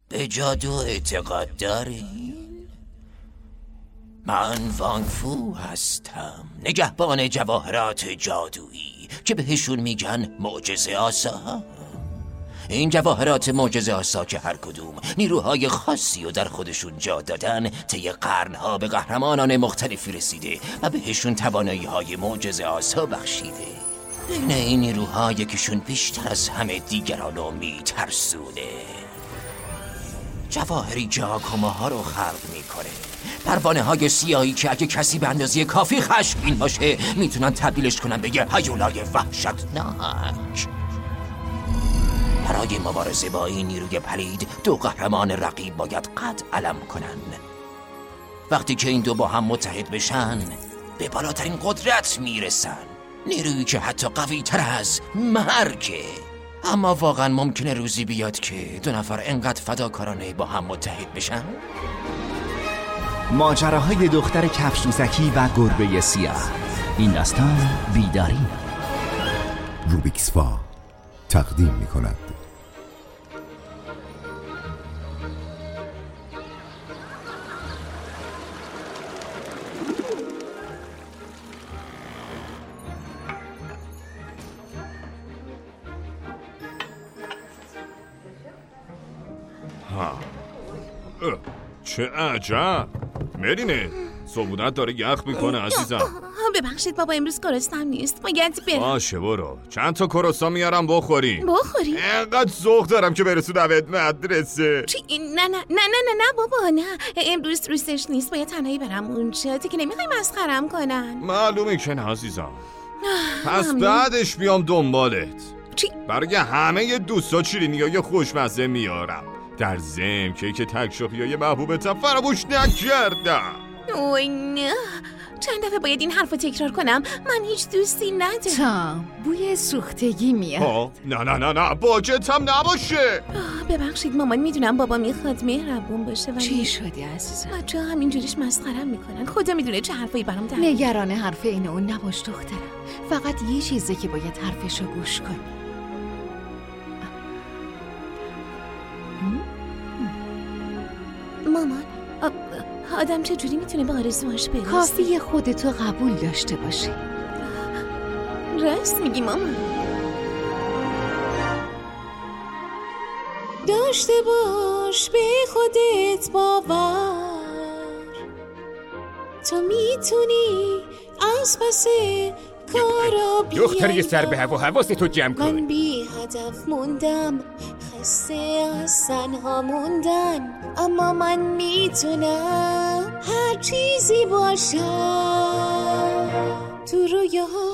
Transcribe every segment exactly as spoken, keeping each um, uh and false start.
به جادو اعتقاد داری؟ من وانگ فو هستم، نگهبان جواهرات جادویی که بهشون میگن معجزه آسا. این جواهرات معجزه آسا که هر کدوم نیروهای خاصی و در خودشون جا دادن، طی قرنها به قهرمانان مختلفی رسیده و بهشون توانایی های معجزه آسا بخشیده. این این نیروها یکیشون بیشتر از همه دیگرانو میترسونه. جواهری جاکوماها رو خلق میکنه، پروانه های سیاهی که اگه کسی به اندازه کافی خشمگین باشه میتونن تبدیلش کنن به یه هیولای وحشتناک. برای مبارزه با این نیروی پلید دو قهرمان رقیب باید قد علم کنن. وقتی که این دو با هم متحد بشن به بالاترین قدرت میرسن، نیرویی که حتی قوی تر از مرگه. اما واقعا ممکنه روزی بیاد که دو نفر انقدر فداکارانه با هم متحد بشن؟ ماجراهای دختر کفشوزکی و گربه سیاه. این داستان بیداری روبیکس فا تقدیم می کند. چه عجب. مرینه صبونت داره یخ میکنه عزیزم. ببخشید بابا، امروز کروسان نیست، باید برم. باشه برو، چند تا کروسان میارم بخوریم. بخوریم؟ اینقدر ذوق دارم که برسونمت مدرسه. چی؟ نه نه نه نه نه نه بابا نه، امروز روزش نیست، باید تنهایی برم اونجا. تو که نمیخوای مسخرم کنن. معلومه که نه عزیزم. پس بعدش بیام دنبالت. چی؟ برای همه دوستا شیرینیای خوشمزه میارم، در ضمن کیک تکشافیای محبوبتم فراموش نکردم. اوه نه، چند دفعه باید این حرف رو تکرار کنم؟ من هیچ دوستی ندارم. تام، بوی سوختگی میاد. نه نه نه نه باجتم نباشه. ببخشید مامان، میدونم بابا میخواد مهربون باشه ولی چی شدی عزیزم؟ بچه ها همینجوریش مسخرم میکنن. خدا میدونه چه حرفایی برام در نگران حرف این اون نباش دخترم، فقط یه چیزه که باید حرفشو گوش کنی. مامان، آدم چجوری میتونه به آرزوهاش برسه؟ کافیه خودتو قبول داشته باشی. راست میگی مامان. داشته باش به خودت باور، تو میتونی از پس کارا بیای. دختری سر به هوا، حواستو جمع کن. من بی هدف موندم، خسته از تنها موندن، اما من میتونم هر چیزی باشم. تو رویاها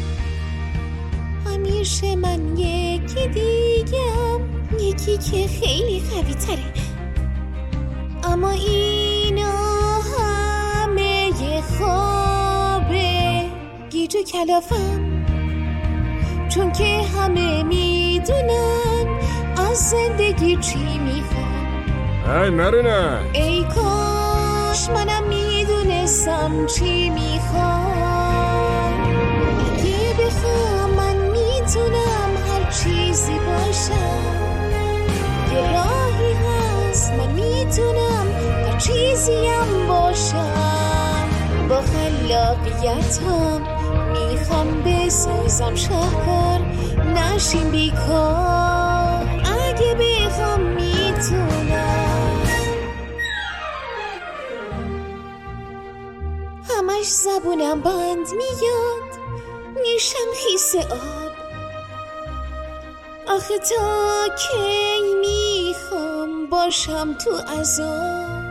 همیشه من یکی دیگم، یکی که خیلی قوی تره، اما اینا همه یه خوابه گیج و کلافم، چون که همه میدونن از زندگی چی میخوام. ای مرینه، ای کاش منم میدونستم چی میخوام. اگه بخوام من میتونم هر چیزی باشم، یه راهی هست من میتونم هر چیزیم باشم. با خلاقیتم میخوام بسازم شهر، نشیم بیکار. اگه بخوام میتونم. همش زبونم بند میاد، میشم خیس آب. آخه تا کی میخوام باشم تو عذاب؟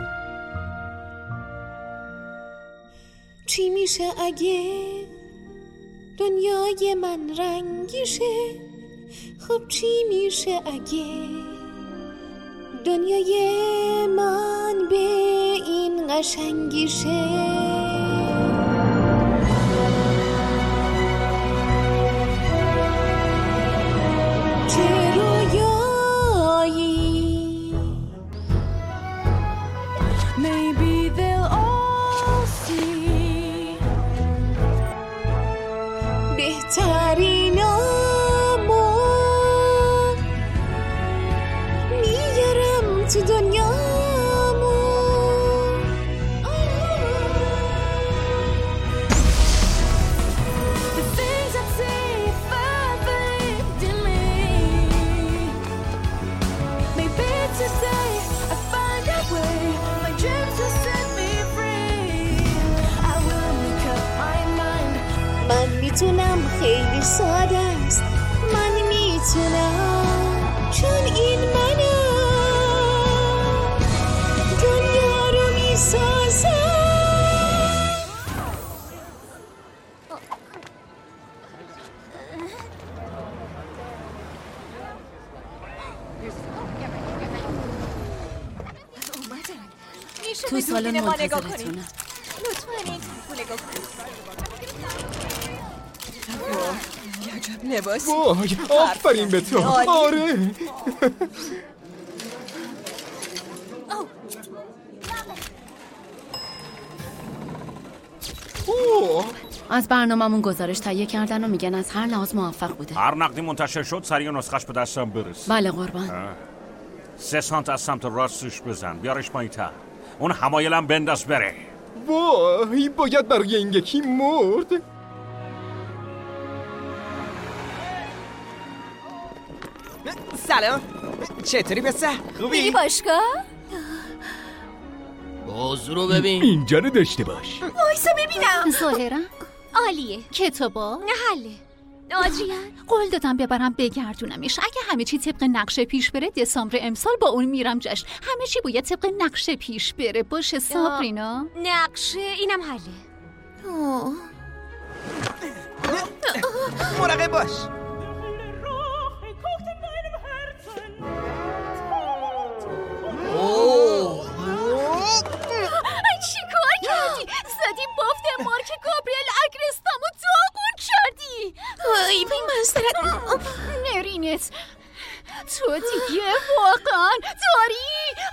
چی میشه اگه دنیای من رنگی شه؟ خب چی میشه اگه دنیای من به این قشنگی شه؟ چه رویایی؟ Maybe they'll all see بهترین آمو میارم تو دنیا. میتونم خیلی ساده است، من میتونم، چون این منم، دنیا رو میسازم. تو سالن منتظرتونم. لطفاً این طرفو نگاه کنید. وای، عجب لباسی. وای، آفرین به تو. آره. از برنامه‌مون گزارش تهیه کردن و میگن از هر لحاظ موفق بوده. هر نقدی منتشر شد سریع نسخش به دستم برس. بله قربان. سه سانت از سمت راستش بزن، بیارش پایین‌تر. اون حمایلم بنداز بره. وای، باید برای این یکی مرد. سلام، چطوری بسه؟ خوبی؟ میری باشگاه؟ بازو رو ببین. اینجا رو داشته باش. وایسا ببینم. ظاهرا عالیه. کتابا؟ نه حله. آدریان قول دادم ببرم بگردونمش. اگه همه چی طبق نقشه پیش بره دسامبر امسال با اون میرم جشن. همه چی باید طبق نقشه پیش بره. باشه سابرینا؟ نقشه اینم حله. مراقب باش. چی کار کردی؟ زدی بافت مارک گابریل اگرستامو داغون کردی. ای بی مسترد نرینت تو دیگه واقعا داری؟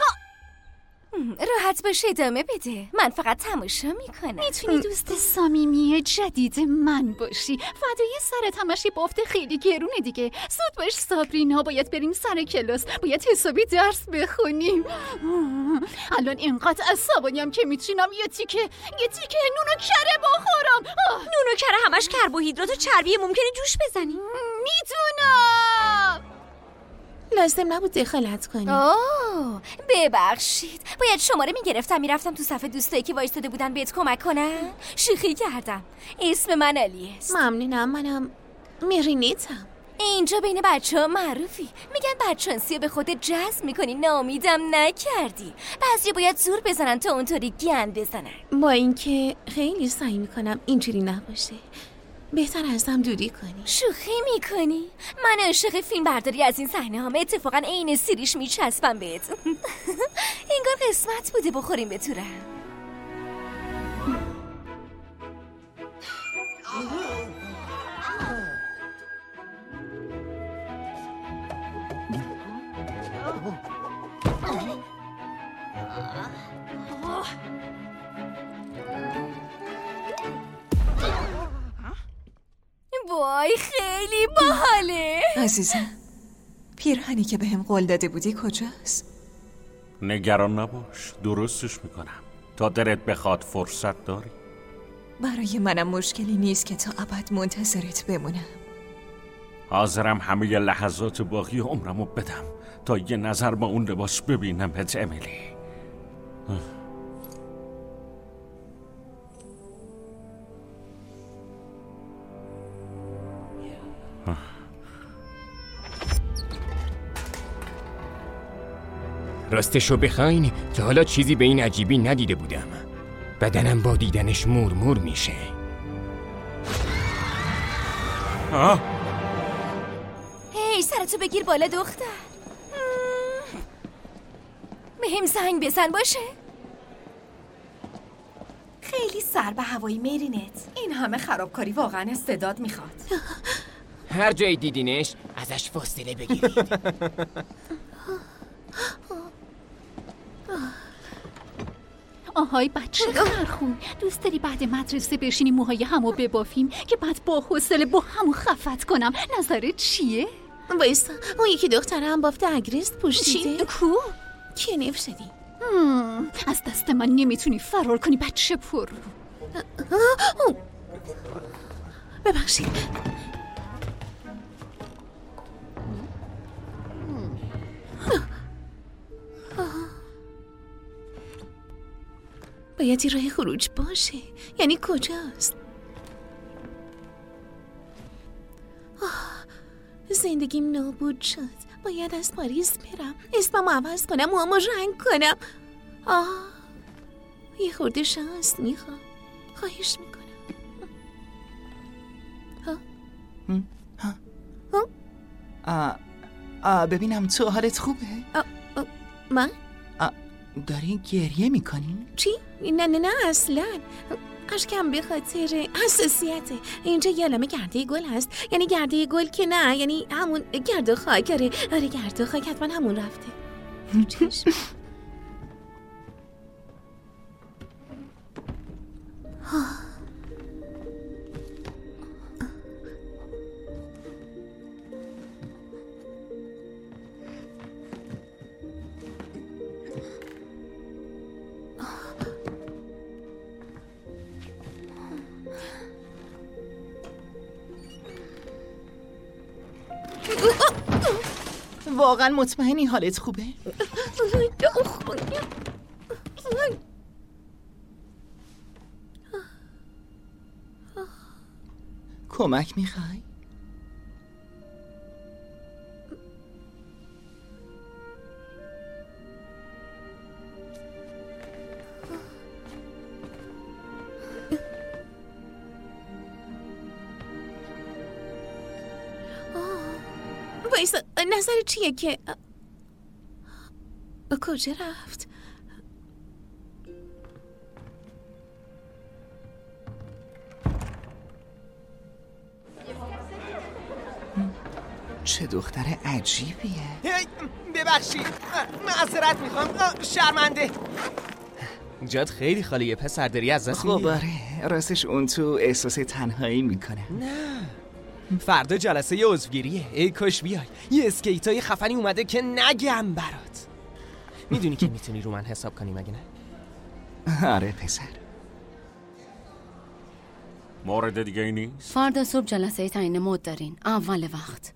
راحت باش ادامه بده. من فقط تماشا میکنم. میتونی دوست صمیمی جدید من باشی. فدای سرت، همشی بافت خیلی گرونه دیگه. زود باش سابرینا، باید بریم سر کلاس. باید حسابی درس بخونیم. الان اینقدر عصبانیم که میتونم یه تیکه یه تیکه نون و کره بخورم. نون و کره همش کربوهیدرات و چربی، ممکنه جوش بزنی. میدونم. لازم نبود دخالت کنی. اوه ببخشید، باید شماره میگرفتم میرفتم تو صف دوستایی که وایستاده بودن بهت کمک کنن. شوخی کردم. اسم من علی است. ممنونم. منم میرینیتم. اینجا بین بچه ها معروفی. میگن بدشانسی به خودت جذب میکنی، ناامیدم نکردی. بعضی باید زور بزنن تا اونطوری گند بزنن. با اینکه خیلی سعی میکنم اینجوری نباشه. بهتر از هم دوری کنی. شوخی میکنی؟ من عاشق فیلم برداری از این صحنه هم. اتفاقا عین سیریش میچسبم بهت. انگار قسمت بوده بخوریم به تورم. وای خیلی باحاله. عزیزم، پیرهنی که بهم قول داده بودی کجاست؟ نگران نباش، درستش میکنم. تا دلت بخواد فرصت داری. برای منم مشکلی نیست که تا ابد منتظرت بمونم. حاضرم همه لحظات باقی عمرمو بدم تا یه نظر با اون لباس ببینمت امیلی. راستشو بخواین تا حالا چیزی به این عجیبی ندیده بودم. بدنم با دیدنش مورمور میشه. آه؟ هی سرتو بگیر بالا دختر. بهم زنگ بزن باشه. خیلی سر به هوایی میرینت. این همه خرابکاری واقعا استعداد میخواد. هر جایی دیدینش ازش فاصله بگیرید. آهای بچه خرخون، دوست داری بعد مدرسه بشینی موهای همو ببافیم که بعد با حوصله با همو خفت کنم؟ نظرت چیه؟ بایستا، اون یکی دختره هم بافت اگریست پوشیده. چی؟ کو؟ کی نف شدی؟ از دست من نمیتونی فرار کنی بچه پر. ببخشید. باید این راه خروج باشه. یعنی کجاست؟ زندگیم نابود شد. باید از پاریس برم، اسمم عوض کنم، موامو رنگ کنم. آه یه خورده شانس میخوام. خواهش میکنم. ها؟ ها؟ ها؟ آه آه ببینم تو حالت خوبه؟ آه آه من؟ آه داری گریه میکنی؟ چی؟ نه نه نه اصلا. اشکم به خاطر حساسیته. اینجا یه عالمه گرده گل هست. یعنی گرده گل که نه، یعنی همون گرد و خاک. آره آره گرد و خاک حتما همون رفته. چشم. واقعا مطمئنی حالت خوبه؟ کمک میخوای؟ وایسا، نظر چیه که کجا رفت؟ چه دختر عجیبیه. ببخشید، معذرت میخوام، شرمنده. جات خیلی خالیه پسر، داری از دست میدی؟ خب آره، راستش اون تو احساس تنهایی میکنه. نه فردا جلسه عضوگیریه. ای کاش بیای. یه اسکیتای خفنی اومده که نگم برات. میدونی که میتونی رو من حساب کنی مگه نه؟ آره پسر. مورد دیگه ای نیست؟ فردا صبح جلسه تعیین مد دارین، اول وقت.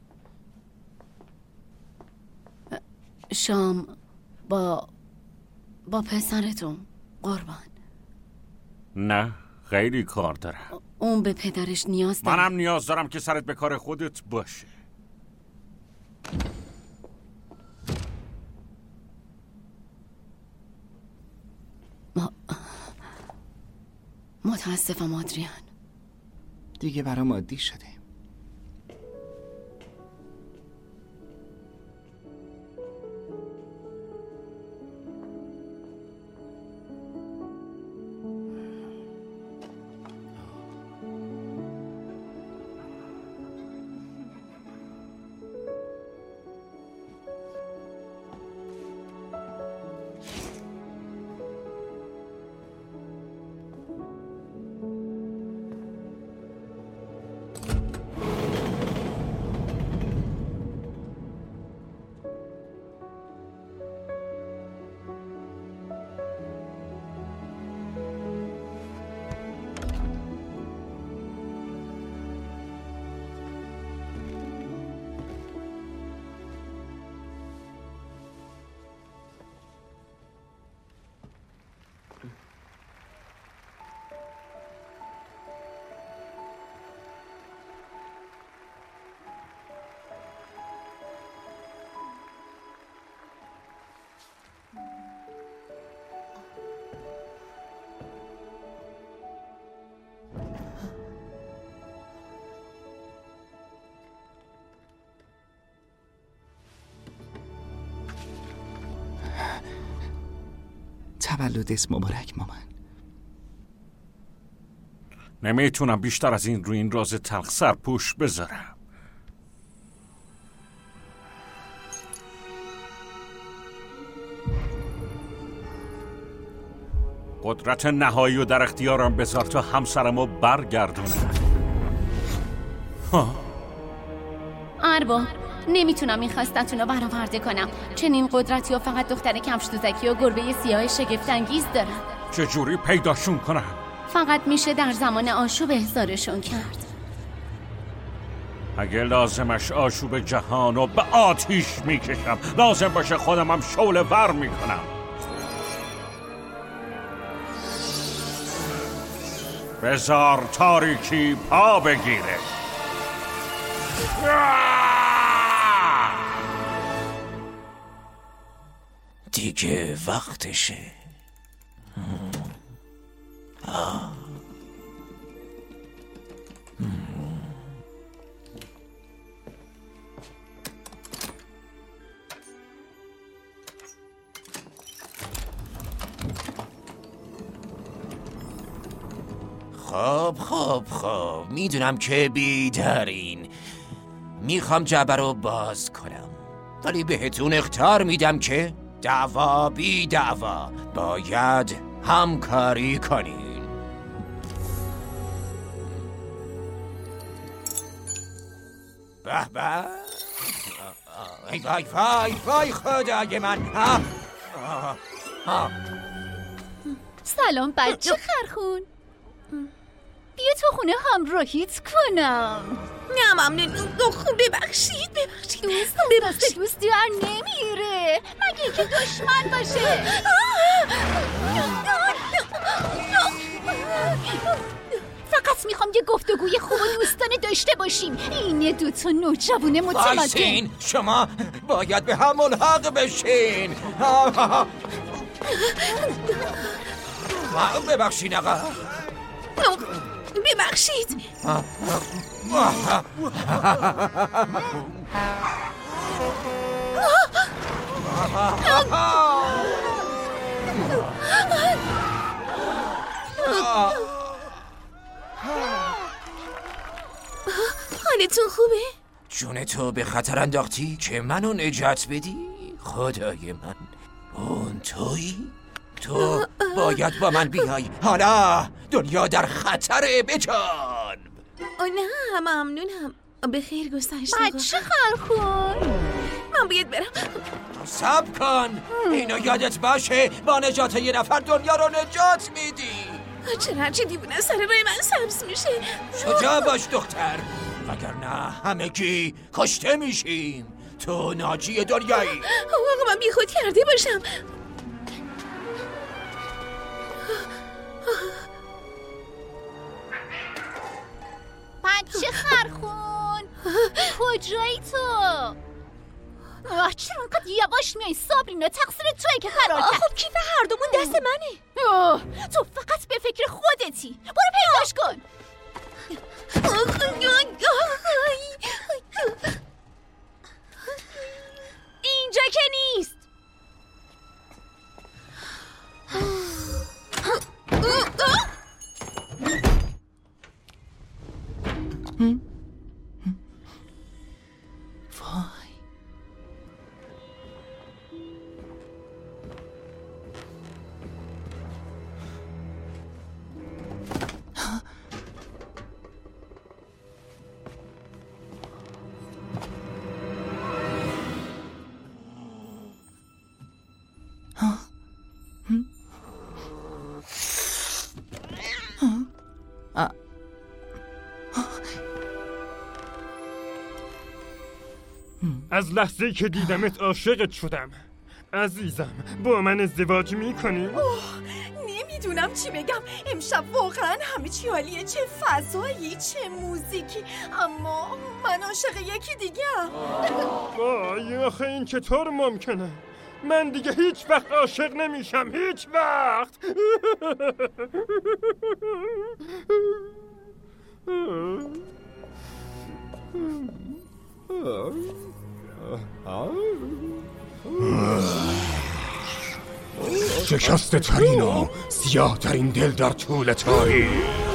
شام با با پسرتون قربان. نه خیلی کار دارم. اون به پدرش نیاز داره. منم نیاز دارم که سرت به کار خودت باشه. ما متاسفم آدریان، دیگه برام عادی شده. تولدت مبارک مامان. نمیتونم بیشتر از این روی این راز تلخ سرپوش بذارم. قدرت نهایی و در اختیارم بذار تا همسرمو برگردونه. ها ارباب، نمیتونم این خواستتون رو برآورده کنم. چنین قدرتی و فقط دختر کفش‌دوزکی و گربه سیاه شگفت‌انگیز دارم. چجوری پیداشون کنم؟ فقط میشه در زمان آشوب احضارشون کرد. اگه لازمش آشوب جهان و به آتیش میکشم، لازم باشه خودم هم شعله ور میکنم. بذار تاریکی پا بگیره. دیگه وقتشه. آه. خب خب خب میدونم که بیدارین. میخوام جعبه رو باز کنم، ولی بهتون اخطار میدم که دعوا بی دعوا باید همکاری کنین. به به، ای وای وای وای خدای من. آه. آه. آه. سلام بچه خرخون، بیا تو خونه همراهیت کنم. نه ممنون. خوب ببخشید ببخشید دوست ببخشید. دوست در نمیره مگه که دشمن باشه. فقط میخوام یه گفتگوی خوب و دوستانه داشته باشیم. اینه دوتا نوجوان متمدن. بایستین، شما باید به هم ملحق بشین. ببخشین آقا. ببخشید. حالتون خوبه؟ جون تو به خطر انداختی که منو نجات بدی؟ خدای من، اون تویی؟ تو باید با من بیای، حالا دنیا در خطره بجان. نه ممنونم، به خیر گذشت. بچه خرخون، من باید برم. صبر کن، اینو یادت باشه با نجات یه نفر دنیا رو نجات میدی. چرا هرچی دیوونه سر روی من سبز میشه؟ شجاع باش دختر، وگرنه همگی کشته میشیم. تو ناجی دنیایی. آقا من بیخود کرده باشم. بچه خرخون، کجایی تو؟ چرا انقدر یواش میای سابرینا؟ تقصیر توی که فرار کرد. خب کیف هر دومون دست منه. تو فقط به فکر خودتی. برو پیداش کن. اینجا که نیست. از لحظه‌ای که دیدمت عاشقت شدم. عزیزم، با من ازدواج میکنی؟ اوه، نمیدونم چی بگم. امشب واقعا همه چی عالیه. چه فضایی، چه موزیکی. اما من عاشق یکی دیگه ام. وای، آخه این چطور ممکنه؟ من دیگه هیچ وقت عاشق نمیشم، هیچ وقت. شکسته ترین و سیاه ترین دل در طول تاریخ.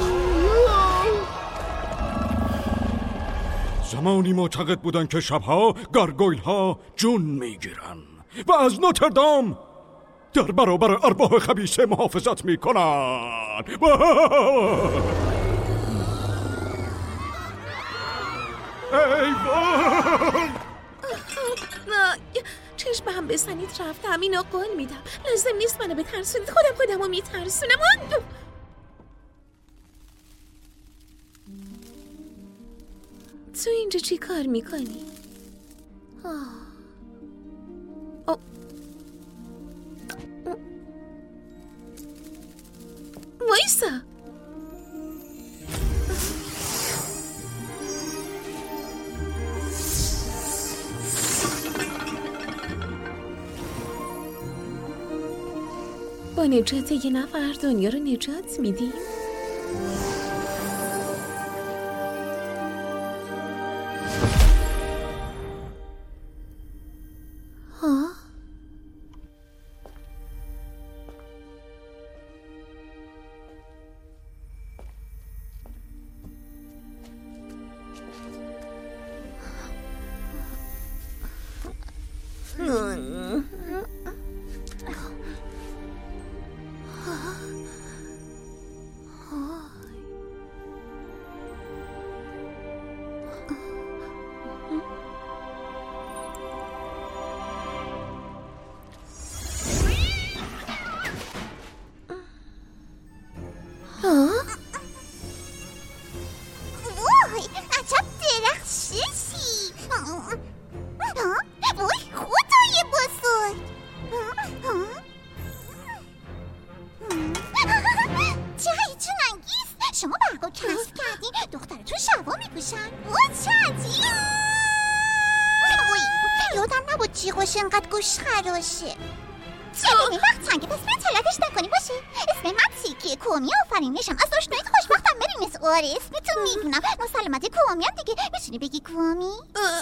زمانی معتقد بودن که شبها گارگویل ها جون میگیرن و از نوتردام در برابر ارواح خبیثه محافظت میکنن. ای وای، چشم هم بزنید رفتم. اینو قول میدم. لازم نیست منو بترسونید. خودم خودمو میترسونم. تو اینجا چی کار میکنی؟ وایسا. با نجات یه نفر دنیا رو نجات میدیم؟ ها؟ وای عجب درخششی. وای خدای بزرگ. چه هیچون انگیز شما برگو کسب کردین دخترتون شوا میپوشن. وای چه عجیب. وای یادم نبود جیغوش انقدر گوش خراشه. این وقت چنگه پس من طلبش نکنی باشه. اسم من تیکی کومی آفرینشم. از آشنایت خوشبختم بریم. آره اسمتون میدونم. مسلمت کومی هم دیگه. میتونی بگی کومی؟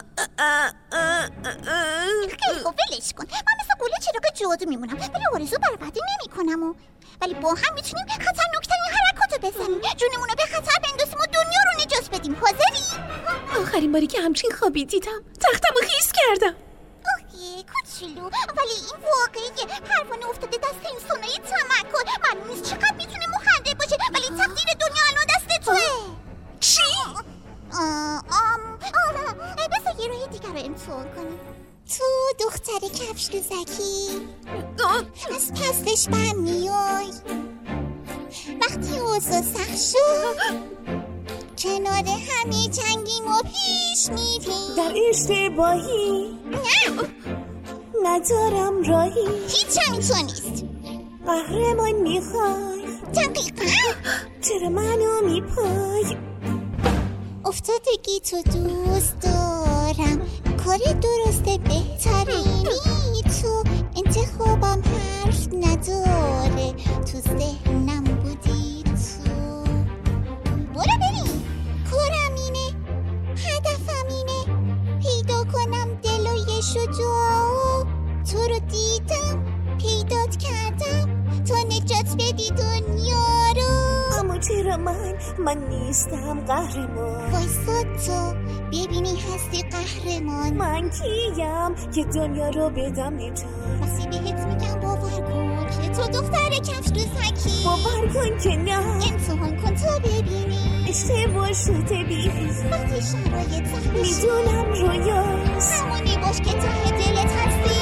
خیلی خوب ولش کن. من مثل قوله چراغ جادو میمونم ولی آرزو برآورده نمی کنم و ولی با هم میتونیم خطرناکترین حرکاتو بزنیم. جونمونو به خطر بندازیم و دنیا رو نجات بدیم. حاضری؟ آخرین باری که همچین خوابی دیدم تختمو خیس کردم. اوه کوچولو ولی این واقعیه. پروانه افتاده دست این سونای تمکن. معلوم نیست چقدر میتونه مخدر باشه ولی تقدیر دنیا الان دست توه. چی؟ بذار یه راه دیگر رو امتحان کنیم. تو دختر کفش دوزکی از پسش بم میای. وقتی اوضاع سخت شد کنار همه جنگیم و پیش میریم. در اشتباهی نه ندارم راهی. هیچ همینطور نیست. قهرمان میخوای دقیقا. چرا منو میپای؟ افتادگی تو دوست دارم. کار درسته بهترینی تو. انتخابم حرف نداره. تو ذهنم بودی تو. برو بریم. کارم اینه هدفم اینه پیدا کنم دلوی شجاع. تو رو دیدم پیدات کردم تا نجات بدی دنیا رو. اما چرا من من نیستم قهرمان؟ وایسا تو ببینی هستی قهرمان. من کیم که دنیا رو بدم نجات؟ واسه بهت میگم باور کن که تو دختر کفش دوزکی. باور کن که نه. امتحان کن تا ببینی. اشتباه شده بیخیز وقتی شرایط سخت بشه میدونم رویاست. همونی باش که ته دلت هستی.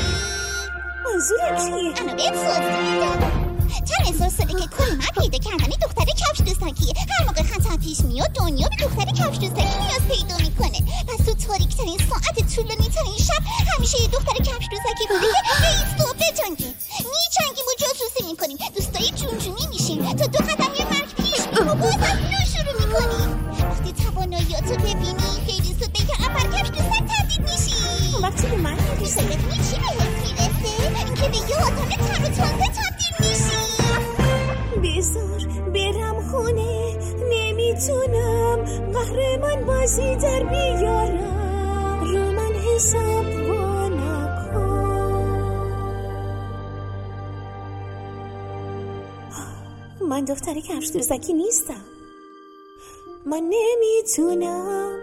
منظورم چیه؟ انا بهت توضیح میدم. چند هزار ساله که کل من پیدا کردن دختر کفش دوزکیه. هر موقع خطر پیش میاد دنیا به دختر کفش دوزکی نیاز پیدا میکنه. پس تو تاریک ترین ساعت طولانی ترین شب همیشه یه دختر کفش دوزکی بوده که بیست و بجنگه. میجنگیم و جاسوسی میکنیم. دوستای جونجونی میشیم تا دو قدم یه مرگ پیش و بازم نو شروع میکنیم. وقتی تواناییاتو ببینی خیلی زود به یه ابر کفش دوزک تبدیل میشی. وقتی به من میشه بدونی چی بهت میرسه؟ اینکه به یه آدم تر و تازه تبدیل میشی. بذار برم خونه نمیتونم قهرمان بازی در بیارم. رو من حساب وا نکن. من دختر کفش دوزکی نیستم. من نمیتونم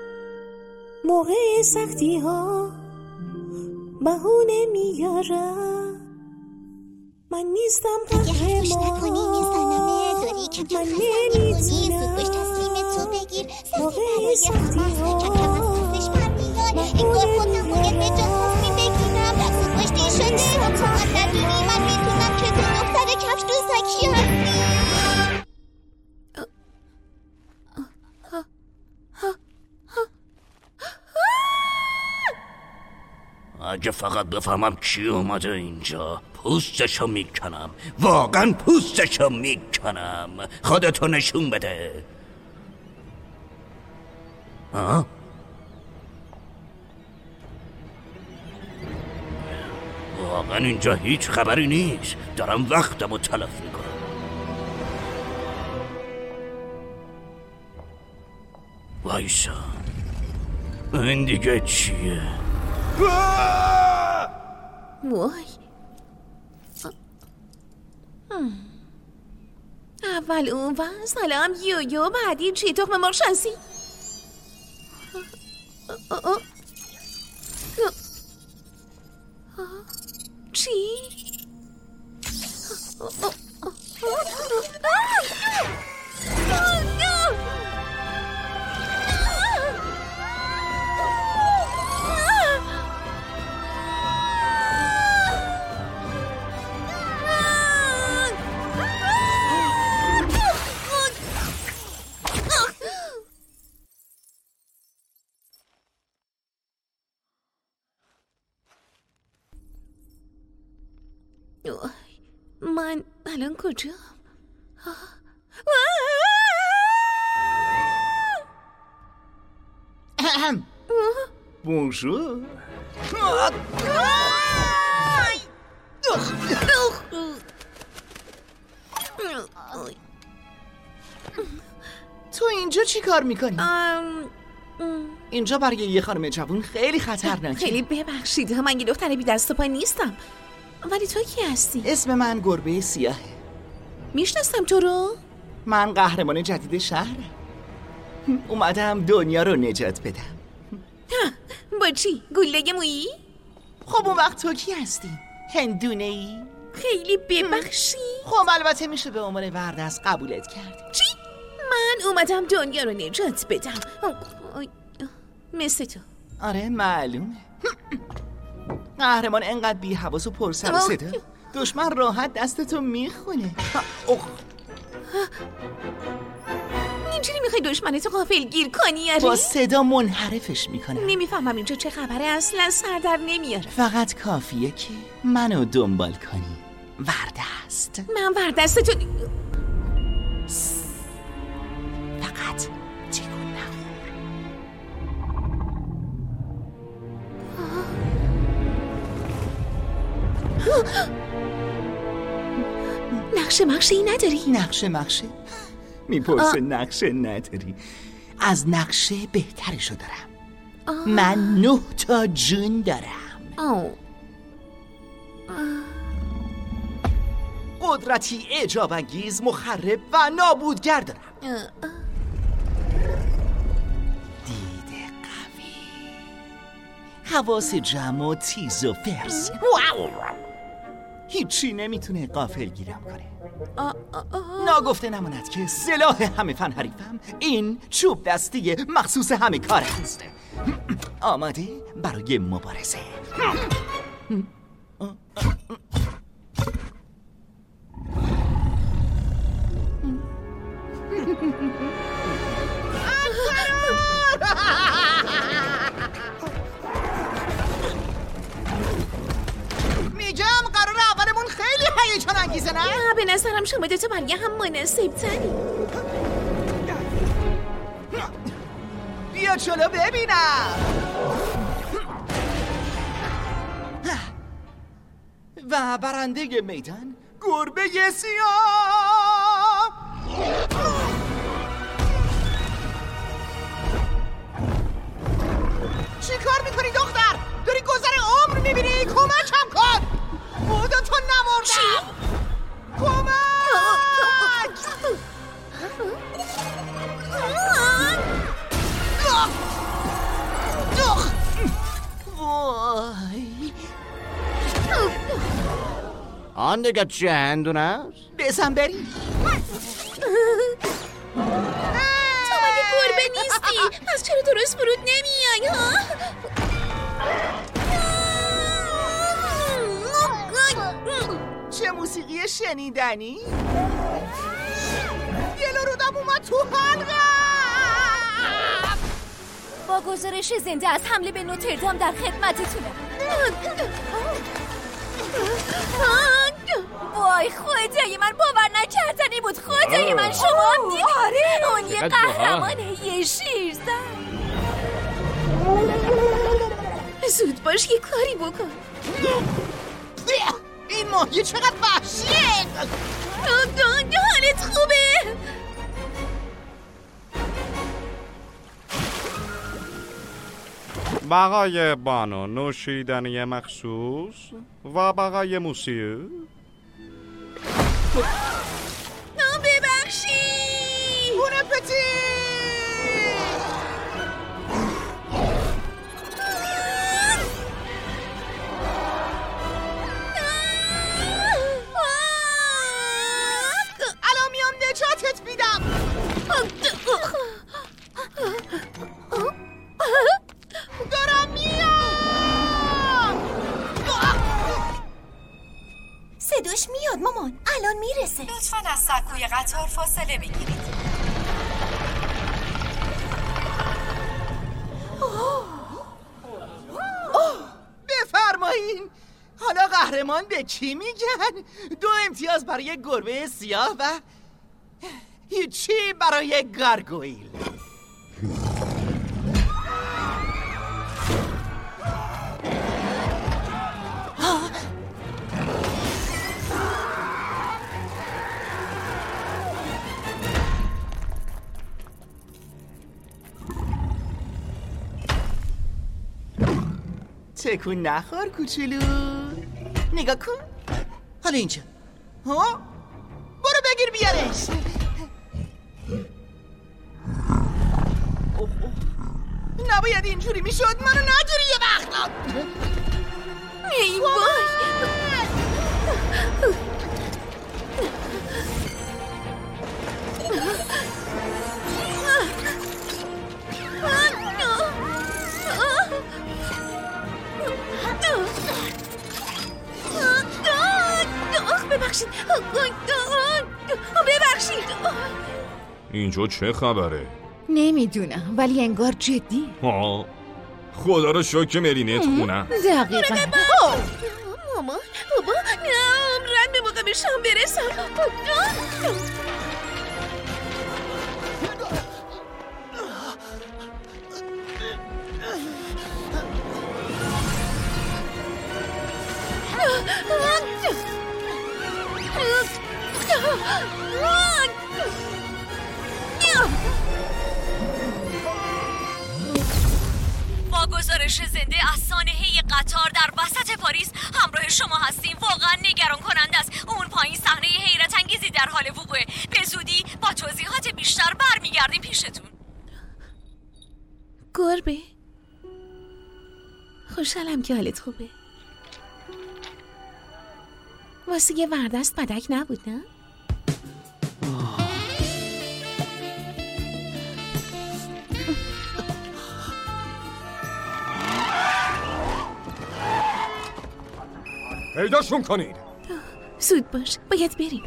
موقع سختی ها بهونه میارم. من نیستم قهرمان. من نمیتونم موقع سختی ها انگار خودم باید به جا تصمیم بگیرم. زود باشتی شده و تو من ندونی من میتونم که تو دختر کفش دوزکی هستی. اگه فقط بفهمم کی اومده اینجا پوستشو میکنم. واقعا پوستشو میکنم. خودتو نشون بده. ها؟ من اینجا هیچ خبری نیست. دارم وقتم رو تلف میکنم. وایسا، این دیگه چیه؟ وای اول اون و سلام یویو، بعدی چی؟ تخم مرغ شانسی. چی؟ من الان کجا؟ بونژور. تو اینجا چی کار میکنی؟ اینجا برای یه خانم جوون خیلی خطرناکه. خیلی ببخشید، من یه دختر بی دست و پا نیستم. ولی تو کی هستی؟ اسم من گربه سیاهه. میشناسم تو رو؟ من قهرمان جدید شهرم. اومدم دنیا رو نجات بدم. ها، با چی؟ گله مویی؟ خب اون وقت تو کی هستی؟ هندونه ای؟ خیلی ببخشی. خب البته میشه به عنوان وردست قبولت کرد. چی؟ من اومدم دنیا رو نجات بدم. مثل تو. آره معلومه. قهرمان انقدر بی حواس و پر سر و صدا، دشمن راحت دستتو میخونه. اوه اینجوری میخوای دشمنتو غافل گیر کنی؟ آره؟ با صدا منحرفش میکنم. نمیفهمم اینجا چه خبره، اصلا سر در نمیاره. فقط کافیه که منو دنبال کنی. وردست. من وردست تو فقط تکون نخور. نقشه مقشه ای نداری؟ نقشه مقشه؟ میپرسه نقشه نداری؟ از نقشه بهترشو دارم. آه. من نه تا جون دارم. آه. قدرتی اعجاب انگیز، مخرب و نابودگر دارم. آه. دید قوی، حواس جمع و تیز و فرز. هیچی نمیتونه غافل گیرم کنه. آه آه آه. ناگفته نماند که سلاح همه فن حریفم این چوب دستی مخصوص همه کار است. آماده برای مبارزه. میگم قرار اولمون خیلی هیجان انگیزه نه؟ نه به نظرم شما دوتا برای هم مناسب تری. بیا جلو ببینم. و برنده میدان گربه سیاه. چی کار میکنی دختر؟ داری گذر عمر میبینی؟ کمکم کن. بودا تو نمردم. کمک. وای آن دیگه چه هندونه است؟ بزن بریم. تو مگه گربه نیستی؟ پس چرا درست فرود نمیای ها؟ چه موسیقی شنیدنی؟ یلو رودم اومد تو حلقم. با گزارش زنده از حمله به نوتردام در خدمتتونم. وای خدای من، باور نکردنی بود. خدای من، شما دیدی؟ آره اون یه قهرمانه، یه شیرزن. زود باش یه کاری بکن. این ماهی چقدر وحشیه. حالت خوبه؟ بقای بانو نوشیدنی مخصوص و بقای موسیقی. ببخشی بون پتی. الان میام نجاتت میدم. دارم میام. صداش میاد مامان، الان میرسه. لطفاً از سکوی قطار فاصله بگیرید. بفرمایین. حالا قهرمان به چی میگن؟ دو امتیاز برای گربه سیاه و هیچی برای گارگویل. تکون نخور کوچولو. نگاه کن. حالا اینجا. ها؟ برو بگیر بیارش. نباید اینجوری میشد. منو نگیری یه وقتا. ای وای. ببخشید ببخشید. اینجا چه خبره؟ نمیدونم ولی انگار جدی. ها خدا رو شکر که مرینت خونم. دقیقا. مامان بابا عمرن به موقع به شام برسم. با گزارش زنده از سانحه قطار در وسط پاریس همراه شما هستیم. واقعا نگران کننده است. اون پایین صحنه حیرت انگیزی در حال وقوعه. به زودی با توضیحات بیشتر برمیگردیم پیشتون. گربه خوشحالم که حالت خوبه. واسه یه وردست بدک نبود نه؟ پیداشون کنید. زود باش باید بریم.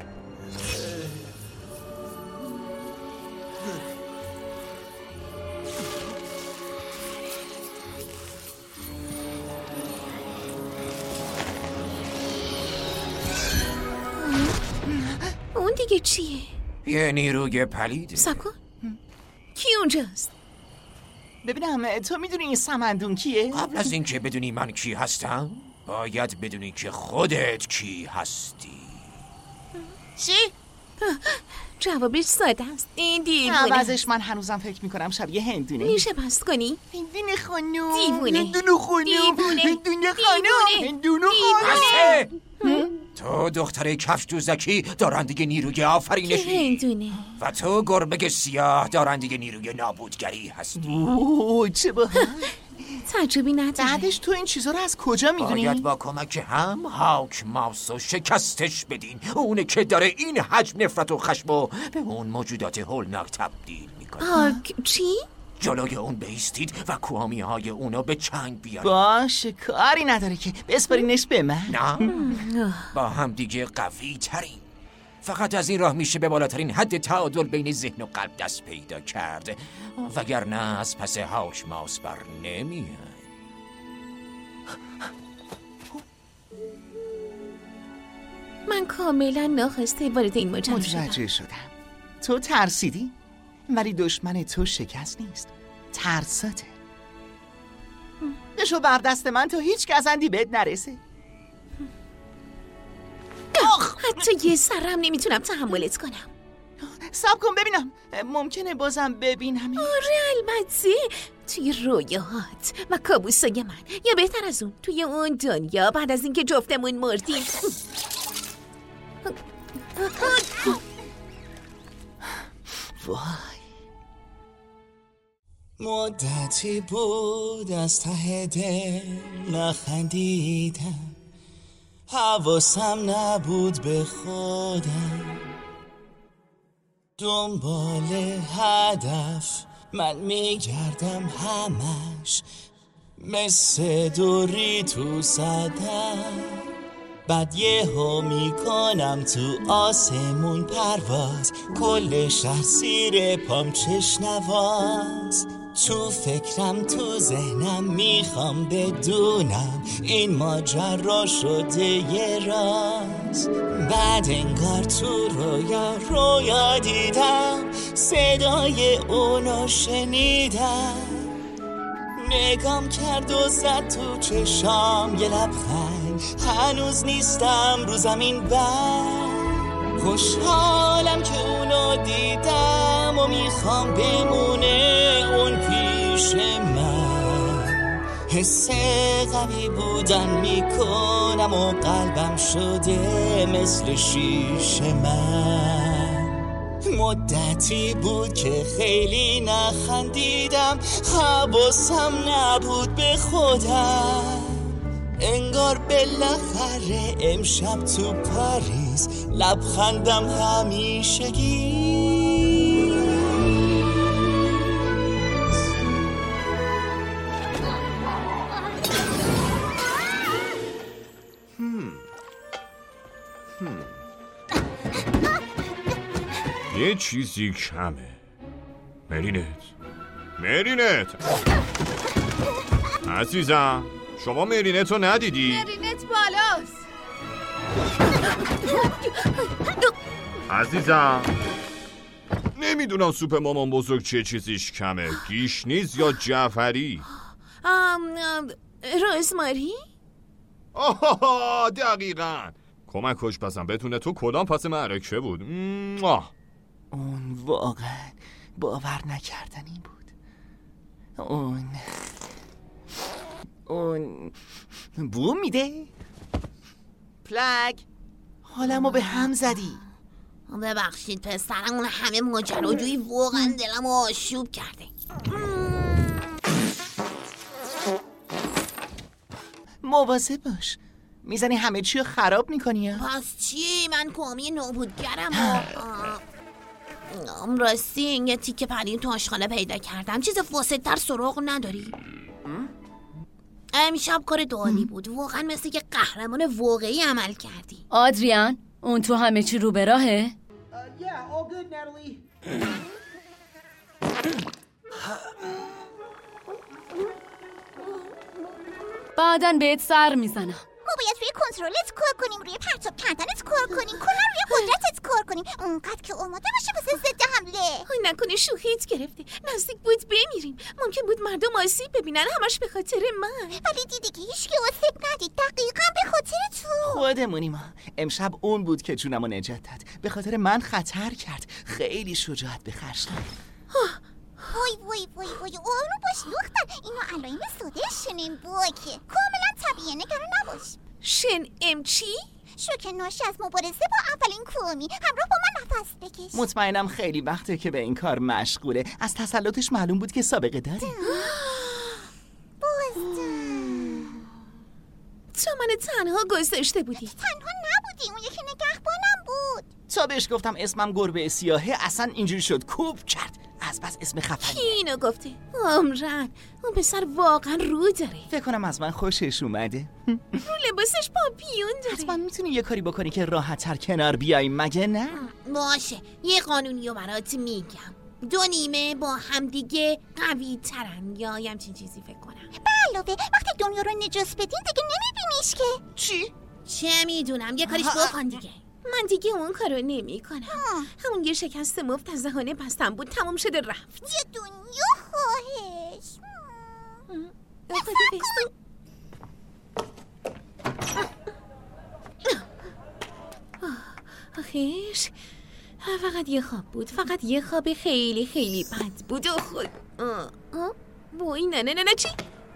اون دیگه چیه؟ یه نیروی پلیده. سب کن. کی اونجاست؟ ببینم تو میدونی این سمندون کیه؟ قبل از اینکه بدونی من کی هستم باید بدونی که خودت کی هستی. چی؟ جوابش ساده است. این دیوونه. عوضش من هنوزم فکر میکنم شبیه هندونه. میشه بست کنی؟ هندونه خانوم. دیوونه. هندونه خانوم. دیوونه. هندونه خانوم. هندونه خانوم. تو دختر کفش دوزکی دارنده نیروی آفرینشی هندونه. و تو گربه سیاه دارنده نیروی نابودگری هستی. اوه چه باحال. تعجبی نداره. بعدش تو این چیزا رو از کجا میدونی؟ باید با کمک هم هاک ماوسو شکستش بدین. اونه که داره این حجم نفرت و خشم و به اون موجودات هولناک تبدیل میکنه. هاک چی؟ جلوی اون بیستید و کوامی های اونو به چنگ بیارید. باشه کاری نداره که بسپارینش به من. نه با هم دیگه قوی ترین. فقط از این راه میشه به بالاترین حد تعادل بین ذهن و قلب دست پیدا کرد، وگرنه از پس هاوش ماوس بر نمیاد. من کاملا ناخواسته وارد این ماجرا شدم. متوجه شدم. تو ترسیدی؟ ولی دشمن تو شکست نیست، ترساته. بشو بر دست من تا هیچ گزندی بهت نرسه. حتی یه سرم نمیتونم تحملت کنم. صبر کن ببینم، ممکنه بازم ببینم. آره البته، توی رویاهات و کابوسای من، یا بهتر از اون توی اون دنیا بعد از اینکه جفتمون مردیم. وای، مدتی بود از ته دل نخندیدم، حواسم نبود به خودم، دنبال هدف من میگردم همش مثل دوری تو صدم، بعد یهو میکنم تو آسمون پرواز، کل شهر زیر پام چشنواز، تو فکرم تو ذهنم میخوام بدونم این ماجرا شده یه راز، بعد انگار تو رویا رویا دیدم صدای اونو شنیدم، نگام کرد و زد تو چشام یه لبخند، هنوز نیستم رو زمین بند، خوشحالم که اونو دیدم و میخوام بمونه اون پیش من، حس قوی بودن میکنم و قلبم شده مثل شیشه من، مدتی بود که خیلی نخندیدم، حواسم نبود به خودم، انگار بالاخره امشب تو پاریس لبخندم همیشگی. یه چیزی کمه. مرینت مرینت عزیزم، شما مرینت رو ندیدی؟ مرینت بالاست. عزیزم، نمیدونم سوپ مامان بزرگ چه چیزیش کمه، گیشنیز یا جعفری؟ روزماری؟ آها دقیقاً. کمکش پسم بتونه تو کدام پس معرکه بود. مواه. اون واقعا باور نکردنی بود. اون اون بو میده. پلگ، حالمو به هم زدی. ببخشید پسرم، اون همه ماجراجویی واقعا دلمو آشوب کرده. مواظب باش، میزنی همه چی رو خراب میکنی. پس چی؟ من کامی نابودگرم. راستی یه تیکه پنیر تو آشخانه پیدا کردم، چیز فاسدتر سراغ نداری؟ امشب کار دالی بود، واقعا مثل که قهرمان واقعی عمل کردی. آدریان، اون تو همه چی رو به راهه؟ بعدن بهت سر میزنم. ما باید روی کنترلت کار کنیم، روی پرتاب کردنت کار کنیم، کلا روی قدرتت کار کنیم، اونقدر که آماده باشه واسه ضد حمله. های نکنه شوخیت گرفته، نزدیک بود بمیریم، ممکن بود مردم آسیب ببینن، همش به خاطر من. ولی دیدی که هیچکی آسیب ندید، دقیقاً به خاطر تو. خودمونی ما. امشب اون بود که جونمو نجات داد، به خاطر من خطر کرد، خیلی شجاعت به خرج داد. وای وای وای وای آروم باش دختر، اینو علائم ساده شنم باکه، کاملا طبیعیه، نگران نباش. شن ام چی؟ شوک ناشی از مبارزه با اولین کومی، همراه با من نفس بکش. مطمئنم خیلی وقته که به این کار مشغوله، از تسلطش معلوم بود که سابقه داره. تو من تنها گذاشته بودی. تنها نبودی، اون یکی نگهبانم بود. تا بهش گفتم اسمم گربه سیاهه، اصلا اینجوری شد کوب کرد. از بس اسم خفنی. کی اینو گفته؟ عمرن، اون پسر واقعا رو داره. فکر کنم از من خوشش اومده. رو لباسش پاپیون داره. حتما میتونی یه کاری بکنی که راحت تر کنار بیایی، مگه نه؟ باشه، یه قانونیو برات میگم. دو نیمه با همدیگه قوی ترن یا همچین چیزی فکر کنم. علاوه وقتی دنیا رو نجات بدین دیگه نمیبینیش که. چی؟ چه میدونم، یه کاریش بکن دیگه. من دیگه اون کارو نمی کنم. همون یه شکست مفت از ذهانه بستم بود، تموم شده رفت. یه دنیا خواهش. آخیش فقط یه خواب بود، فقط یه خواب خیلی خیلی بد بود. و خود آه آه وای نه نه نه نه چی؟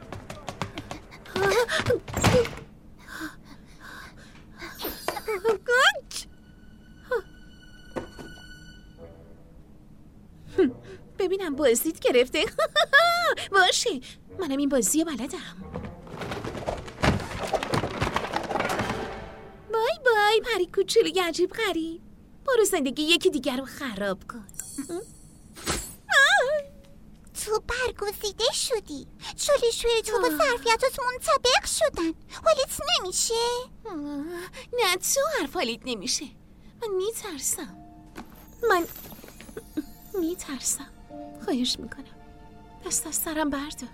ببینم بازیت گرفته. باشه منم این بازی بلدم. بای بای پری کوچولوی عجیب غریب، برو زندگی یکی دیگر رو خراب کن. تو برگزیده شدی، چالشوی تو با ظرفیتات منطبق شدن. حالت نمیشه؟ نه تو حرف حالیت نمیشه. من میترسم، من میترسم. خواهش میکنم دست از سرم بردار.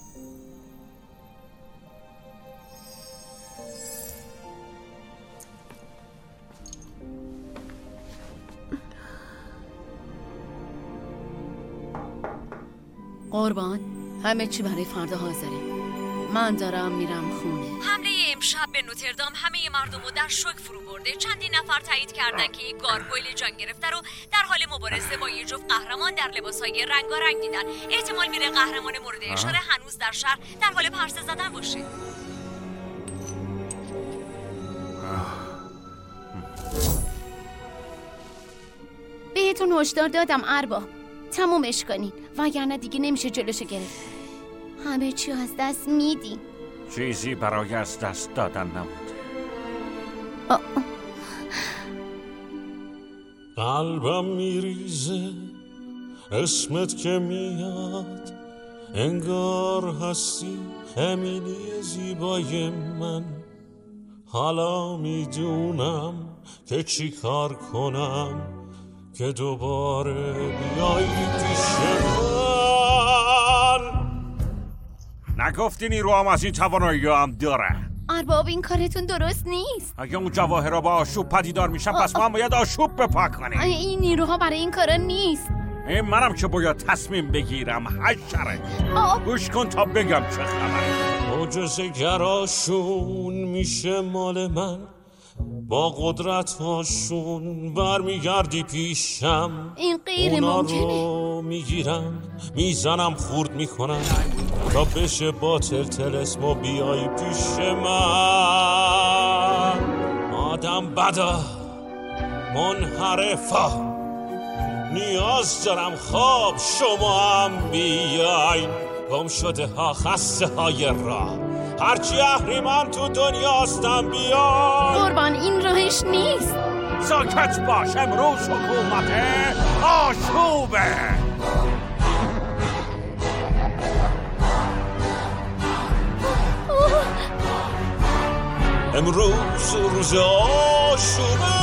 قربان همه چی برای فردا حاضره. من دارم میرم خونه. حمله امشب به نوتردام همه مردم رو در شوک فرو برده. چندین نفر تایید کردن که یک گارگویل جان گرفته رو در حال مبارزه با یه جفت قهرمان در لباسهای رنگارنگ دیدن. احتمال میره قهرمان مورد اشاره هنوز در شهر در حال پرسه زدن باشه. بهتون هشدار دادم ارباب، تمومش کنین وگرنه دیگه نمیشه جلوشو گرفت. همه چی از دست میدیم. چیزی برای از دست دادن نبود. قلبم میریزه اسمت که میاد، انگار هستی امیلی زیبای من. حالا میدونم که چی کار کنم که دوباره بیایی پیش من. نگفتی نیروام از این توانایی هم داره؟ ارباب این کارتون درست نیست. اگه اون جواهرها با آشوب پدیدار میشن پس ما هم باید آشوب بپا کنیم. این نیروها برای این کارا نیست. این منم که باید تصمیم بگیرم. حشره گوش کن تا بگم چه خبره. معجزه گراشون میشه مال من، با قدرت هاشون برمیگردی پیشم. این غیر اونا ممکنه. رو میگیرم میزنم خورد میکنم تا بشه باطل تلسم و بیای پیش من. آدم بدا منحرفا نیاز دارم خواب شما هم بیاین. گم شده ها خسته های راه هرچی اهریمن تو دنیا هستم بیاین. قربان این راهش نیست. ساکت باش، امروز حکومت آشوبه. امروز روز آشوبه.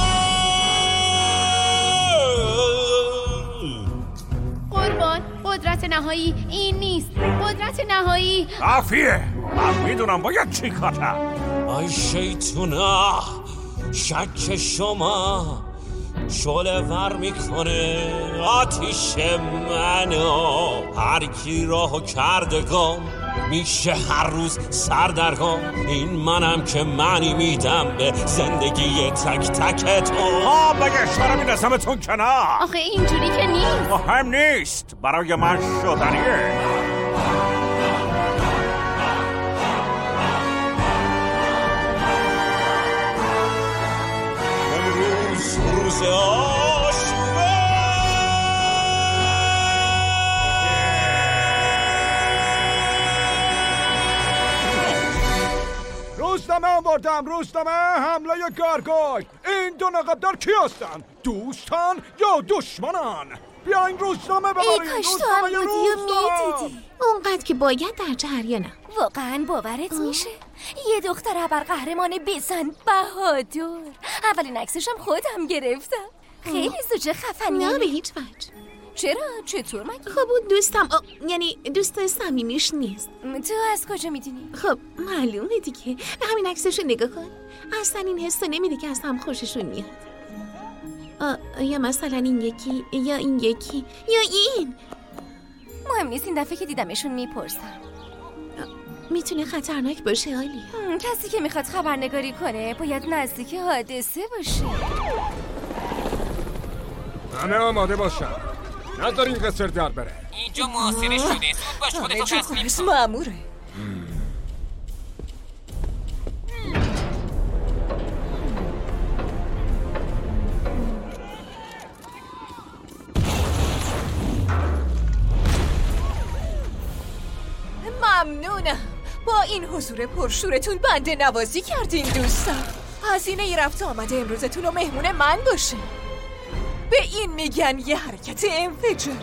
قربان قدرت نهایی این نیست. قدرت نهایی کافیه. من میدونم باید چی کارم. آی شیطونا شک شما شعله ور میکنه آتیش منو. هر کی راهو کرده گم میشه هر روز سردرگم. این منم که معنی میدم به زندگی تک تک تو. ها بگه شرم این اسمتون کنار. آخه اینجوری که نیست. مهم نیست، برای من شدنیه. امروز روز آشوبه. روزنامه آوردم، روزنامه حمله گارگویل. این دو نقابدار کی هستن؟ دوستان یا دشمنان؟ بیاین روزنامه ببرین. ای کاش تو هم بودی و میدیدی. اونقدر که باید در جریانم. واقعا باورت میشه؟ یه دختر ابرقهرمان بزن بهادر. اولین عکسشم خودم گرفتم. خیلی زوجه خفنیه. نه به هیچ وجه. چرا؟ چطور مگه؟ خب اون دوستم آ... یعنی دوست صمیمیش نیست. تو از کجا میدونی؟ خب معلومه دیگه، به همین عکسشو نگاه کن. اصلا این حسو نمیده که از هم خوششون میاد. آ... یا مثلا این یکی یا این یکی یا این. مهم نیست، این دفعه که دیدمشون میپرسم. میتونه خطرناک باشه آلیا. کسی که میخواد خبرنگاری کنه باید نزدیک حادثه باشه. همه آماده باشن، ندارین قصر در بره. اینجا محاصره شده، زود باش خودتو تسلیم کن. مأموره. ممنونم. با این حضور پرشورتون بنده نوازی کردین دوستان. هزینه رفت آمده امروزتون و مهمون من باشه. به این میگن یه حرکت انفجاری.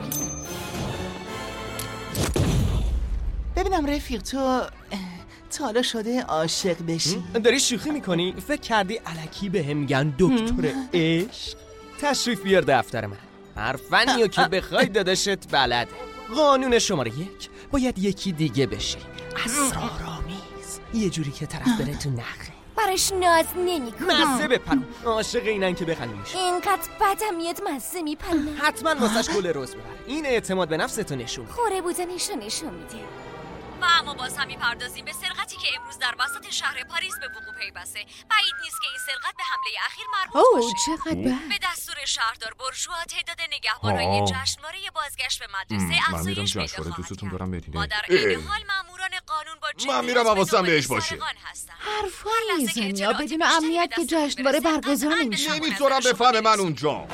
ببینم رفیق، تو تا حالا شده عاشق بشی؟ داری شوخی میکنی؟ فکر کردی الکی به هم میگن دکتر عشق؟ تشریف بیار دفتر من. هر فنیو که بخوای داداشت بلده. قانون شماره یک، باید یکی دیگه بشی. اسرارآمیز، یه جوری که طرف بره تو نخه. براش ناز نمی کنم. مزه بپرم. عاشق اینن که بخندیش. اینقدر بدم میاد مزه میپرم. حتما واسش گل رز ببر. این اعتماد به نفستو نشون. خوره بودنشو نشون میده. و اما باز هم میپردازیم به سرقتی که امروز در وسط شهر پاریس به وقوع پیوسته. بعید نیست که این سرقت به حمله اخیر مربوط باشه. چقدر بد. به دستور شهردار بورژوا تعداد نگهبانای جشنواره بازگشت به مدرسه افزایش پیدا خواهد کرد. ما در این حال ماموران قانون با جدیت من میرم حواسم بهش باشه. حرفایی میزنی یا بدون امنیت که جشنواره برگزار نمیشه. نمیتونم بفهمه من اونجا.